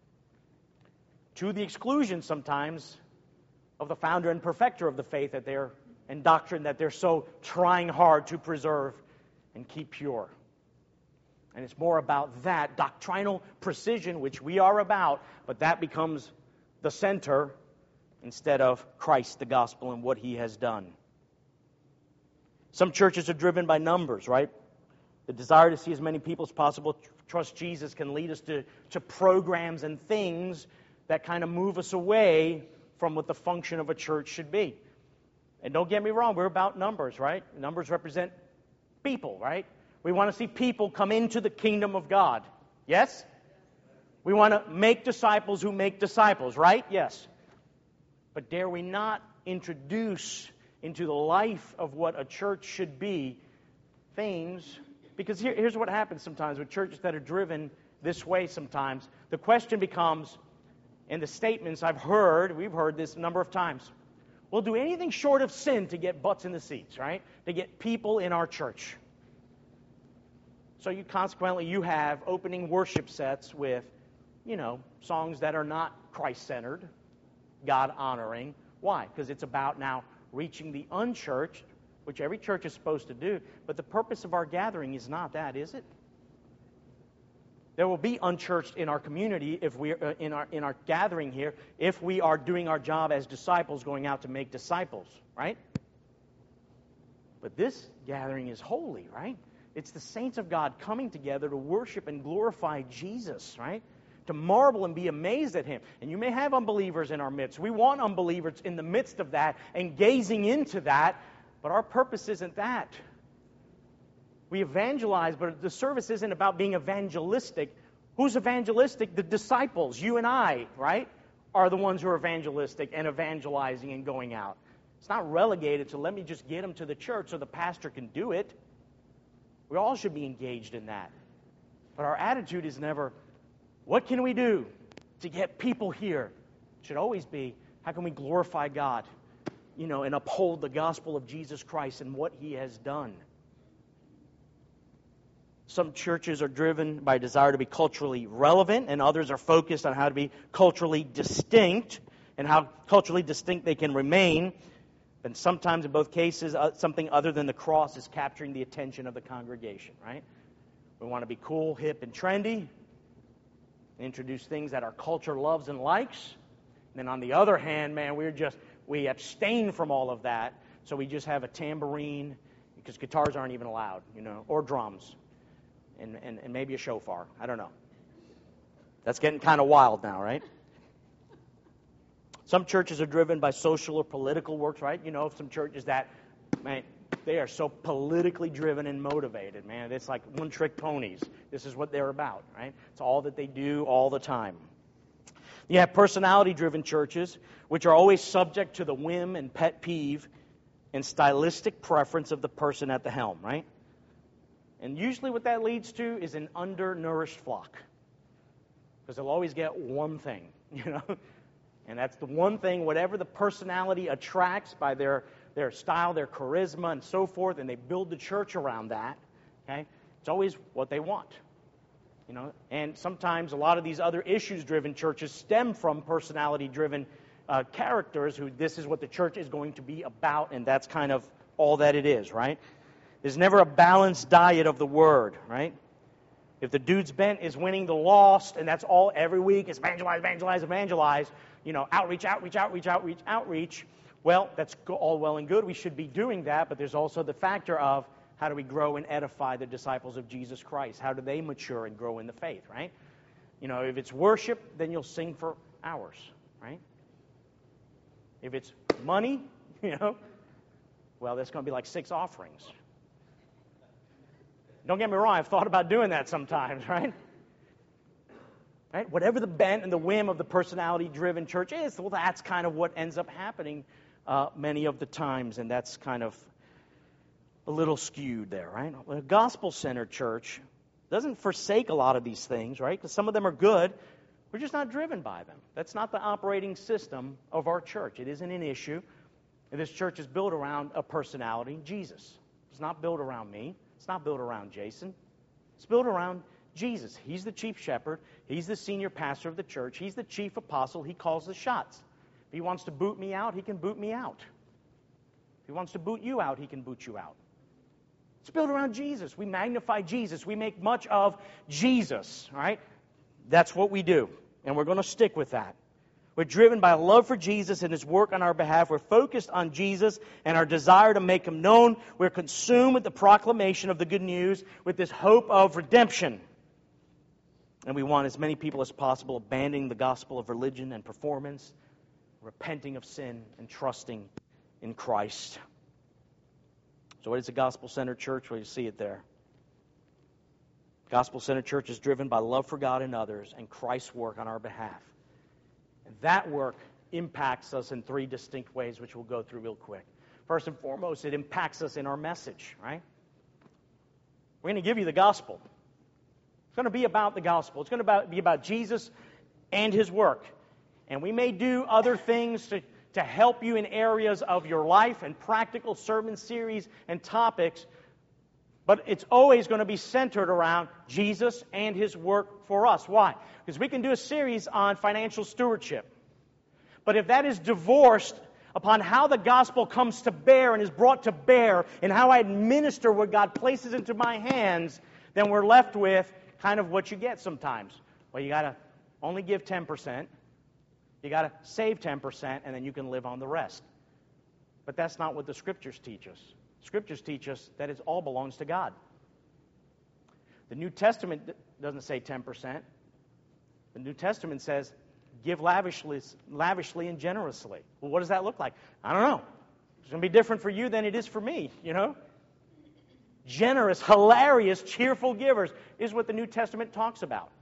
To the exclusion sometimes of the founder and perfecter of the faith that they're and doctrine that they're so trying hard to preserve and keep pure. And it's more about that doctrinal precision, which we are about, but that becomes the center instead of Christ, the gospel, and what He has done. Some churches are driven by numbers, right? The desire to see as many people as possible trust Jesus can lead us to, to programs and things that kind of move us away from what the function of a church should be. And don't get me wrong, we're about numbers, right? Numbers represent people, right? We want to see people come into the kingdom of God. Yes? We want to make disciples who make disciples, right? Yes. But dare we not introduce into the life of what a church should be things, because here, here's what happens sometimes with churches that are driven this way sometimes. The question becomes, and the statements I've heard, we've heard this a number of times, we'll do anything short of sin to get butts in the seats, right? To get people in our church. So you consequently, you have opening worship sets with, you know, songs that are not Christ-centered, God-honoring. Why? Because it's about now reaching the unchurched, which every church is supposed to do. But the purpose of our gathering is not that, is it? There will be unchurched in our community if we uh, in our in our gathering here if we are doing our job as disciples going out to make disciples, right? But this gathering is holy, right? It's the saints of God coming together to worship and glorify Jesus, right? To marvel and be amazed at Him. And you may have unbelievers in our midst. We want unbelievers in the midst of that and gazing into that, but our purpose isn't that. We evangelize, but the service isn't about being evangelistic. Who's evangelistic? The disciples, you and I, right, are the ones who are evangelistic and evangelizing and going out. It's not relegated to let me just get them to the church so the pastor can do it. We all should be engaged in that. But our attitude is never, what can we do to get people here? It should always be, how can we glorify God, you know, and uphold the gospel of Jesus Christ and what He has done? Some churches are driven by a desire to be culturally relevant, and others are focused on how to be culturally distinct and how culturally distinct they can remain. And sometimes in both cases, uh, something other than the cross is capturing the attention of the congregation, right? We want to be cool, hip, and trendy, introduce things that our culture loves and likes. And then on the other hand, man, we're just, we abstain from all of that. So we just have a tambourine, because guitars aren't even allowed, you know, or drums. And, and, and maybe a shofar. I don't know. That's getting kind of wild now, right? Some churches are driven by social or political works, right? You know, some churches that, man, they are so politically driven and motivated, man. It's like one-trick ponies. This is what they're about, right? It's all that they do all the time. You have personality-driven churches, which are always subject to the whim and pet peeve and stylistic preference of the person at the helm, right? And usually what that leads to is an undernourished flock. because they'll always get one thing, you know. And that's the one thing, whatever the personality attracts by their, their style, their charisma, and so forth, and they build the church around that, okay? It's always what they want, you know. And sometimes a lot of these other issues-driven churches stem from personality-driven uh, characters who this is what the church is going to be about, and that's kind of all that it is, right? There's never a balanced diet of the Word, right? If the dude's bent is winning the lost, and that's all every week, it's evangelize, evangelize, evangelize, you know, outreach, outreach, outreach, outreach, outreach, well, that's all well and good. We should be doing that, but there's also the factor of how do we grow and edify the disciples of Jesus Christ? How do they mature and grow in the faith, right? You know, if it's worship, then you'll sing for hours, right? If it's money, you know, well, that's going to be like six offerings. Don't get me wrong, I've thought about doing that sometimes, right? Right? Whatever the bent and the whim of the personality-driven church is, well, that's kind of what ends up happening uh, many of the times, and that's kind of a little skewed there, right? Well, a gospel-centered church doesn't forsake a lot of these things, right? Because some of them are good. We're just not driven by them. That's not the operating system of our church. It isn't an issue. And this church is built around a personality, Jesus. It's not built around me. It's not built around Jason. It's built around Jesus. He's the chief shepherd. He's the senior pastor of the church. He's the chief apostle. He calls the shots. If he wants to boot me out, he can boot me out. If he wants to boot you out, he can boot you out. It's built around Jesus. We magnify Jesus. We make much of Jesus, all right? That's what we do, and we're going to stick with that. We're driven by a love for Jesus and His work on our behalf. We're focused on Jesus and our desire to make Him known. We're consumed with the proclamation of the good news, with this hope of redemption. And we want as many people as possible abandoning the gospel of religion and performance, repenting of sin, and trusting in Christ. So what is a gospel-centered church? Well, you see it there. Gospel-centered church is driven by love for God and others and Christ's work on our behalf. And that work impacts us in three distinct ways, which we'll go through real quick. First and foremost, it impacts us in our message, right? We're going to give you the gospel. It's going to be about the gospel. It's going to be about Jesus and His work. And we may do other things to, to help you in areas of your life and practical sermon series and topics, but it's always going to be centered around Jesus and His work for us. Why? Because we can do a series on financial stewardship. But if that is divorced upon how the gospel comes to bear and is brought to bear and how I administer what God places into my hands, then we're left with kind of what you get sometimes. Well, you got to only give ten percent. You got to save ten percent, and then you can live on the rest. But that's not what the Scriptures teach us. Scriptures teach us that it all belongs to God. The New Testament doesn't say ten percent. The New Testament says, give lavishly, lavishly and generously. Well, what does that look like? I don't know. It's going to be different for you than it is for me, you know? Generous, hilarious, cheerful givers is what the New Testament talks about.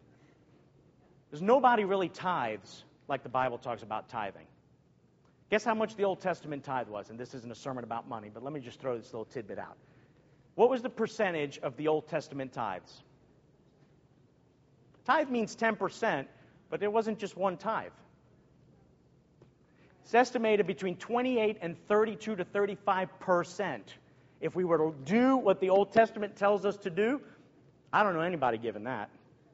Because nobody really tithes like the Bible talks about tithing. Guess how much the Old Testament tithe was? And this isn't a sermon about money, but let me just throw this little tidbit out. What was the percentage of the Old Testament tithes? Tithe means ten percent, but there wasn't just one tithe. It's estimated between twenty-eight and thirty-two to thirty-five percent. If we were to do what the Old Testament tells us to do, I don't know anybody giving that.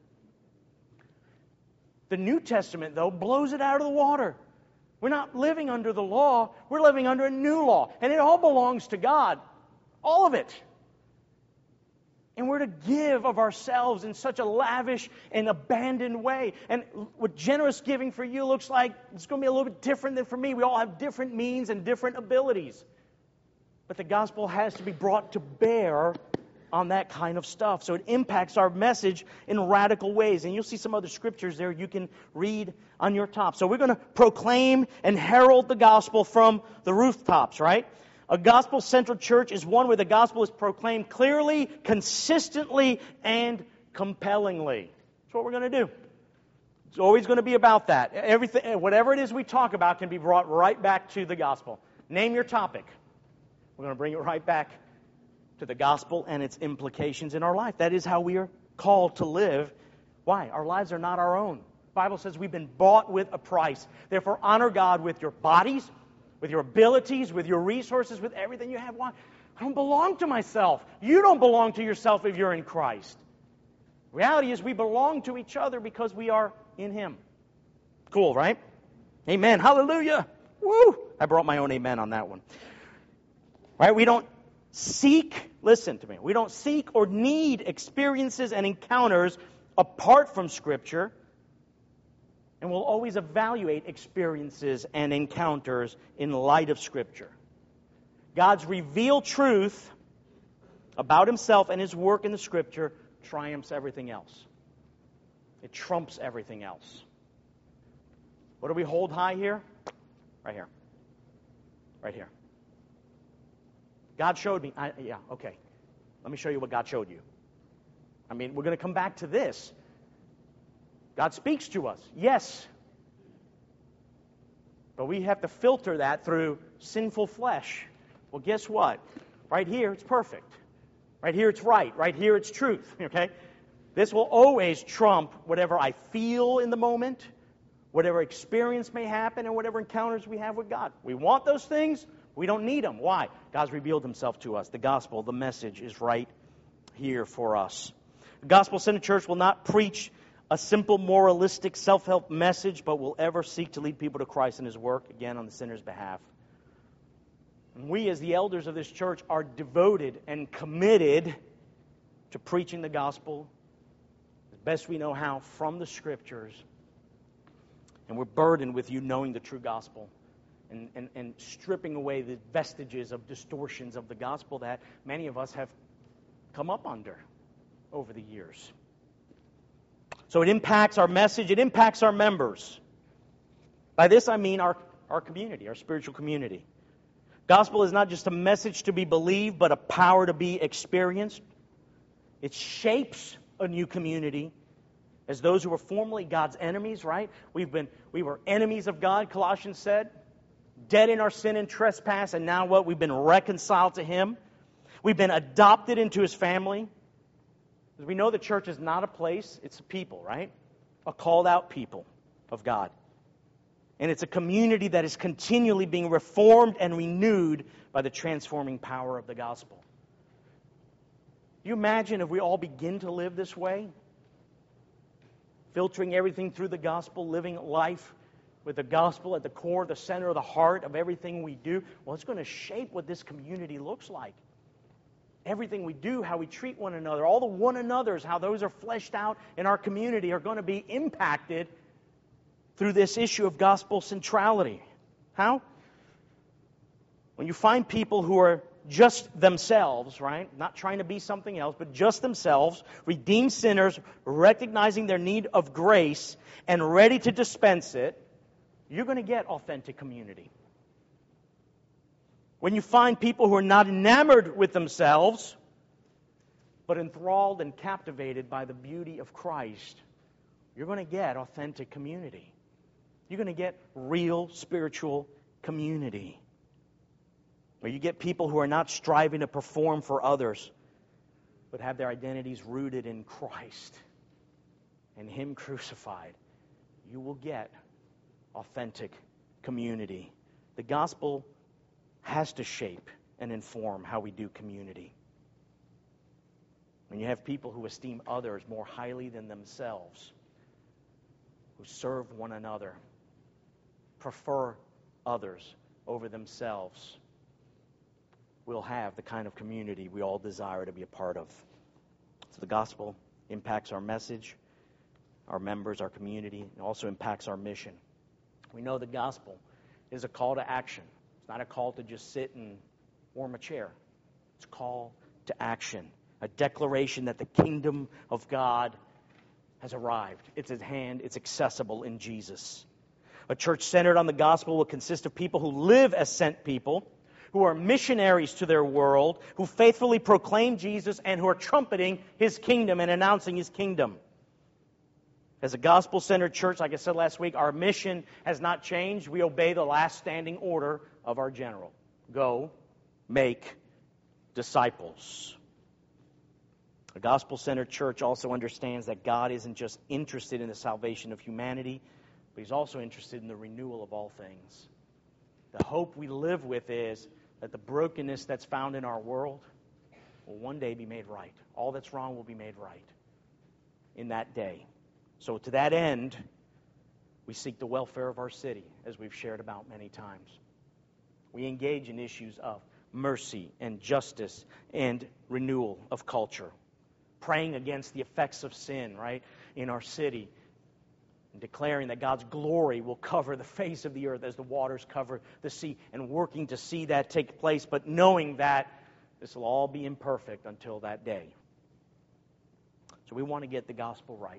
The New Testament, though, blows it out of the water. We're not living under the law. We're living under a new law. And it all belongs to God. All of it. And we're to give of ourselves in such a lavish and abandoned way. And what generous giving for you looks like, it's going to be a little bit different than for me. We all have different means and different abilities. But the gospel has to be brought to bear on that kind of stuff. So it impacts our message in radical ways. And you'll see some other scriptures there you can read on your top. So we're going to proclaim and herald the gospel from the rooftops, right? A gospel-centered church is one where the gospel is proclaimed clearly, consistently, and compellingly. That's what we're going to do. It's always going to be about that. Everything, whatever it is we talk about can be brought right back to the gospel. Name your topic. We're going to bring it right back to the gospel and its implications in our life. That is how we are called to live Why? Our lives are not our own. The Bible says we've been bought with a price. Therefore, honor God with your bodies, with your abilities, with your resources, with everything you have. Why? I don't belong to myself. You don't belong to yourself if you're in Christ. The reality is we belong to each other because we are in Him. Cool, right? Amen. Hallelujah. Woo! I brought my own amen on that one. Right? We don't seek, listen to me, we don't seek or need experiences and encounters apart from Scripture, and we'll always evaluate experiences and encounters in light of Scripture. God's revealed truth about Himself and His work in the Scripture triumphs everything else. It trumps everything else. What do we hold high here? Right here. Right here. God showed me. I, yeah, okay. Let me show you what God showed you. I mean, we're going to come back to this. God speaks to us, yes. But we have to filter that through sinful flesh. Well, guess what? Right here, it's perfect. Right here, it's right. Right here, it's truth. Okay? This will always trump whatever I feel in the moment, whatever experience may happen, and whatever encounters we have with God. We want those things. We don't need them. Why? God's revealed Himself to us. The gospel, the message is right here for us. The gospel-centered church will not preach a simple moralistic self-help message, but will ever seek to lead people to Christ and His work, again, on the sinner's behalf. And we, as the elders of this church, are devoted and committed to preaching the gospel as best we know how from the Scriptures. And we're burdened with you knowing the true gospel and, and, and stripping away the vestiges of distortions of the gospel that many of us have come up under over the years. So it impacts our message, it impacts our members. By this I mean our, our community, our spiritual community. Gospel is not just a message to be believed, but a power to be experienced. It shapes a new community. As those who were formerly God's enemies, right? We've been, we were enemies of God, Colossians said. Dead in our sin and trespass, and now what? We've been reconciled to Him. We've been adopted into His family. Because we know the church is not a place, it's a people, right? A called out people of God. And it's a community that is continually being reformed and renewed by the transforming power of the gospel. Do you imagine if we all begin to live this way? Filtering everything through the gospel, living life with the gospel at the core, the center of the heart of everything we do. Well, it's going to shape what this community looks like. Everything we do, how we treat one another, all the one another's, how those are fleshed out in our community are going to be impacted through this issue of gospel centrality. How? When you find people who are just themselves, right? Not trying to be something else, but just themselves, redeemed sinners, recognizing their need of grace and ready to dispense it, you're going to get authentic community. When you find people who are not enamored with themselves, but enthralled and captivated by the beauty of Christ, you're going to get authentic community. You're going to get real spiritual community. Where you get people who are not striving to perform for others, but have their identities rooted in Christ and Him crucified. You will get authentic community. The gospel has to shape and inform how we do community. When you have people who esteem others more highly than themselves, who serve one another, prefer others over themselves, we'll have the kind of community we all desire to be a part of. So the gospel impacts our message, our members, our community. It also impacts our mission. We know the gospel is a call to action. It's not a call to just sit and warm a chair. It's a call to action, a declaration that the kingdom of God has arrived. It's at hand. It's accessible in Jesus. A church centered on the gospel will consist of people who live as sent people, who are missionaries to their world, who faithfully proclaim Jesus, and who are trumpeting His kingdom and announcing His kingdom. As a gospel-centered church, like I said last week, our mission has not changed. We obey the last standing order of our general. Go, make disciples. A gospel-centered church also understands that God isn't just interested in the salvation of humanity, but He's also interested in the renewal of all things. The hope we live with is that the brokenness that's found in our world will one day be made right. All that's wrong will be made right in that day. So to that end, we seek the welfare of our city, as we've shared about many times. We engage in issues of mercy and justice and renewal of culture, praying against the effects of sin, right, in our city, and declaring that God's glory will cover the face of the earth as the waters cover the sea, and working to see that take place, but knowing that this will all be imperfect until that day. So we want to get the gospel right.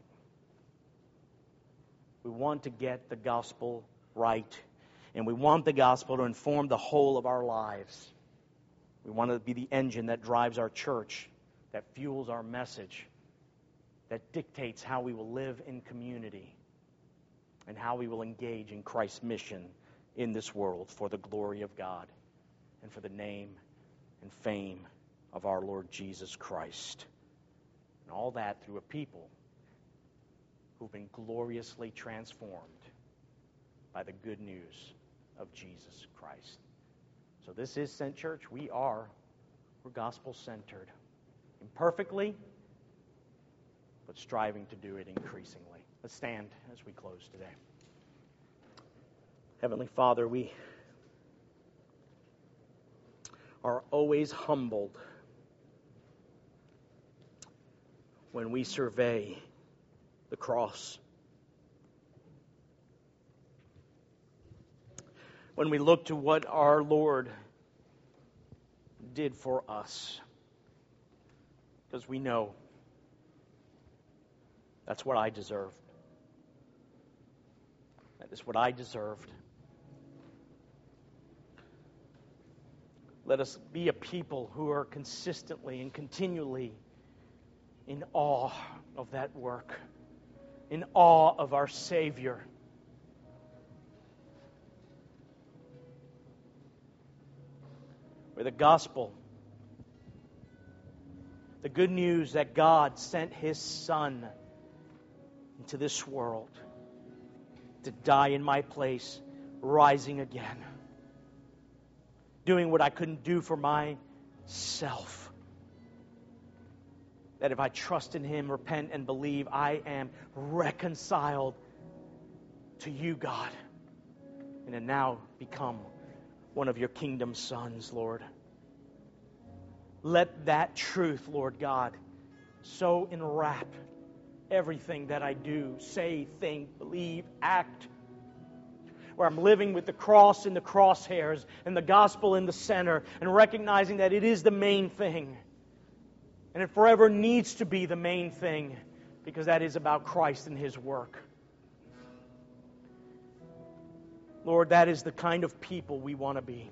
We want to get the gospel right, and we want the gospel to inform the whole of our lives. We want to be the engine that drives our church, that fuels our message, that dictates how we will live in community and how we will engage in Christ's mission in this world for the glory of God and for the name and fame of our Lord Jesus Christ. And all that through a people who've been gloriously transformed by the good news of Jesus Christ. So this is Sent Church. We are, we're gospel-centered. Imperfectly, but striving to do it increasingly. Let's stand as we close today. Heavenly Father, we are always humbled when we survey the cross. When we look to what our Lord did for us. Because we know that's what I deserved. That is what I deserved. Let us be a people who are consistently and continually in awe of that work, in awe of our Savior. Where the gospel, the good news that God sent His Son into this world to die in my place, rising again, doing what I couldn't do for myself. That if I trust in Him, repent, and believe, I am reconciled to you, God, and have now become one of your kingdom sons, Lord. Let that truth, Lord God, so enwrap everything that I do, say, think, believe, act, where I'm living with the cross in the crosshairs and the gospel in the center, and recognizing that it is the main thing. And it forever needs to be the main thing, because that is about Christ and His work. Lord, that is the kind of people we want to be.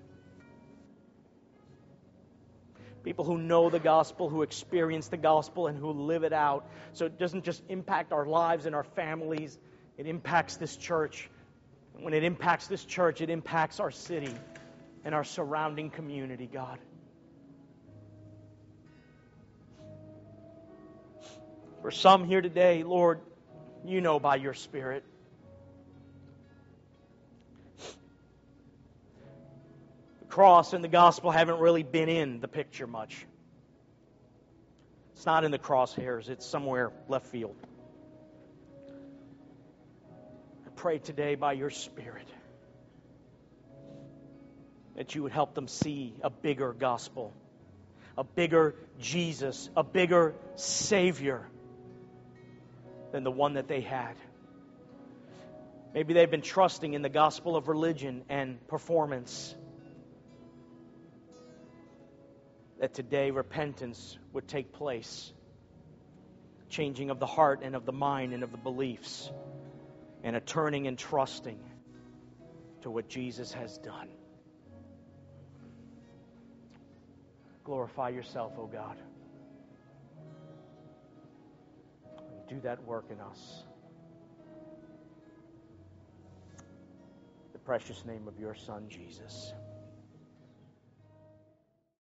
People who know the gospel, who experience the gospel, and who live it out. So it doesn't just impact our lives and our families, it impacts this church. When it impacts this church, it impacts our city and our surrounding community, God. For some here today, Lord, you know by your Spirit. The cross and the gospel haven't really been in the picture much. It's not in the crosshairs. It's somewhere left field. I pray today by your Spirit that you would help them see a bigger gospel, a bigger Jesus, a bigger Savior than the one that they had. Maybe they've been trusting in the gospel of religion and performance. That today repentance would take place. Changing of the heart and of the mind and of the beliefs. And a turning and trusting to what Jesus has done. Glorify yourself, O God. And do that work in us. In the precious name of your Son, Jesus.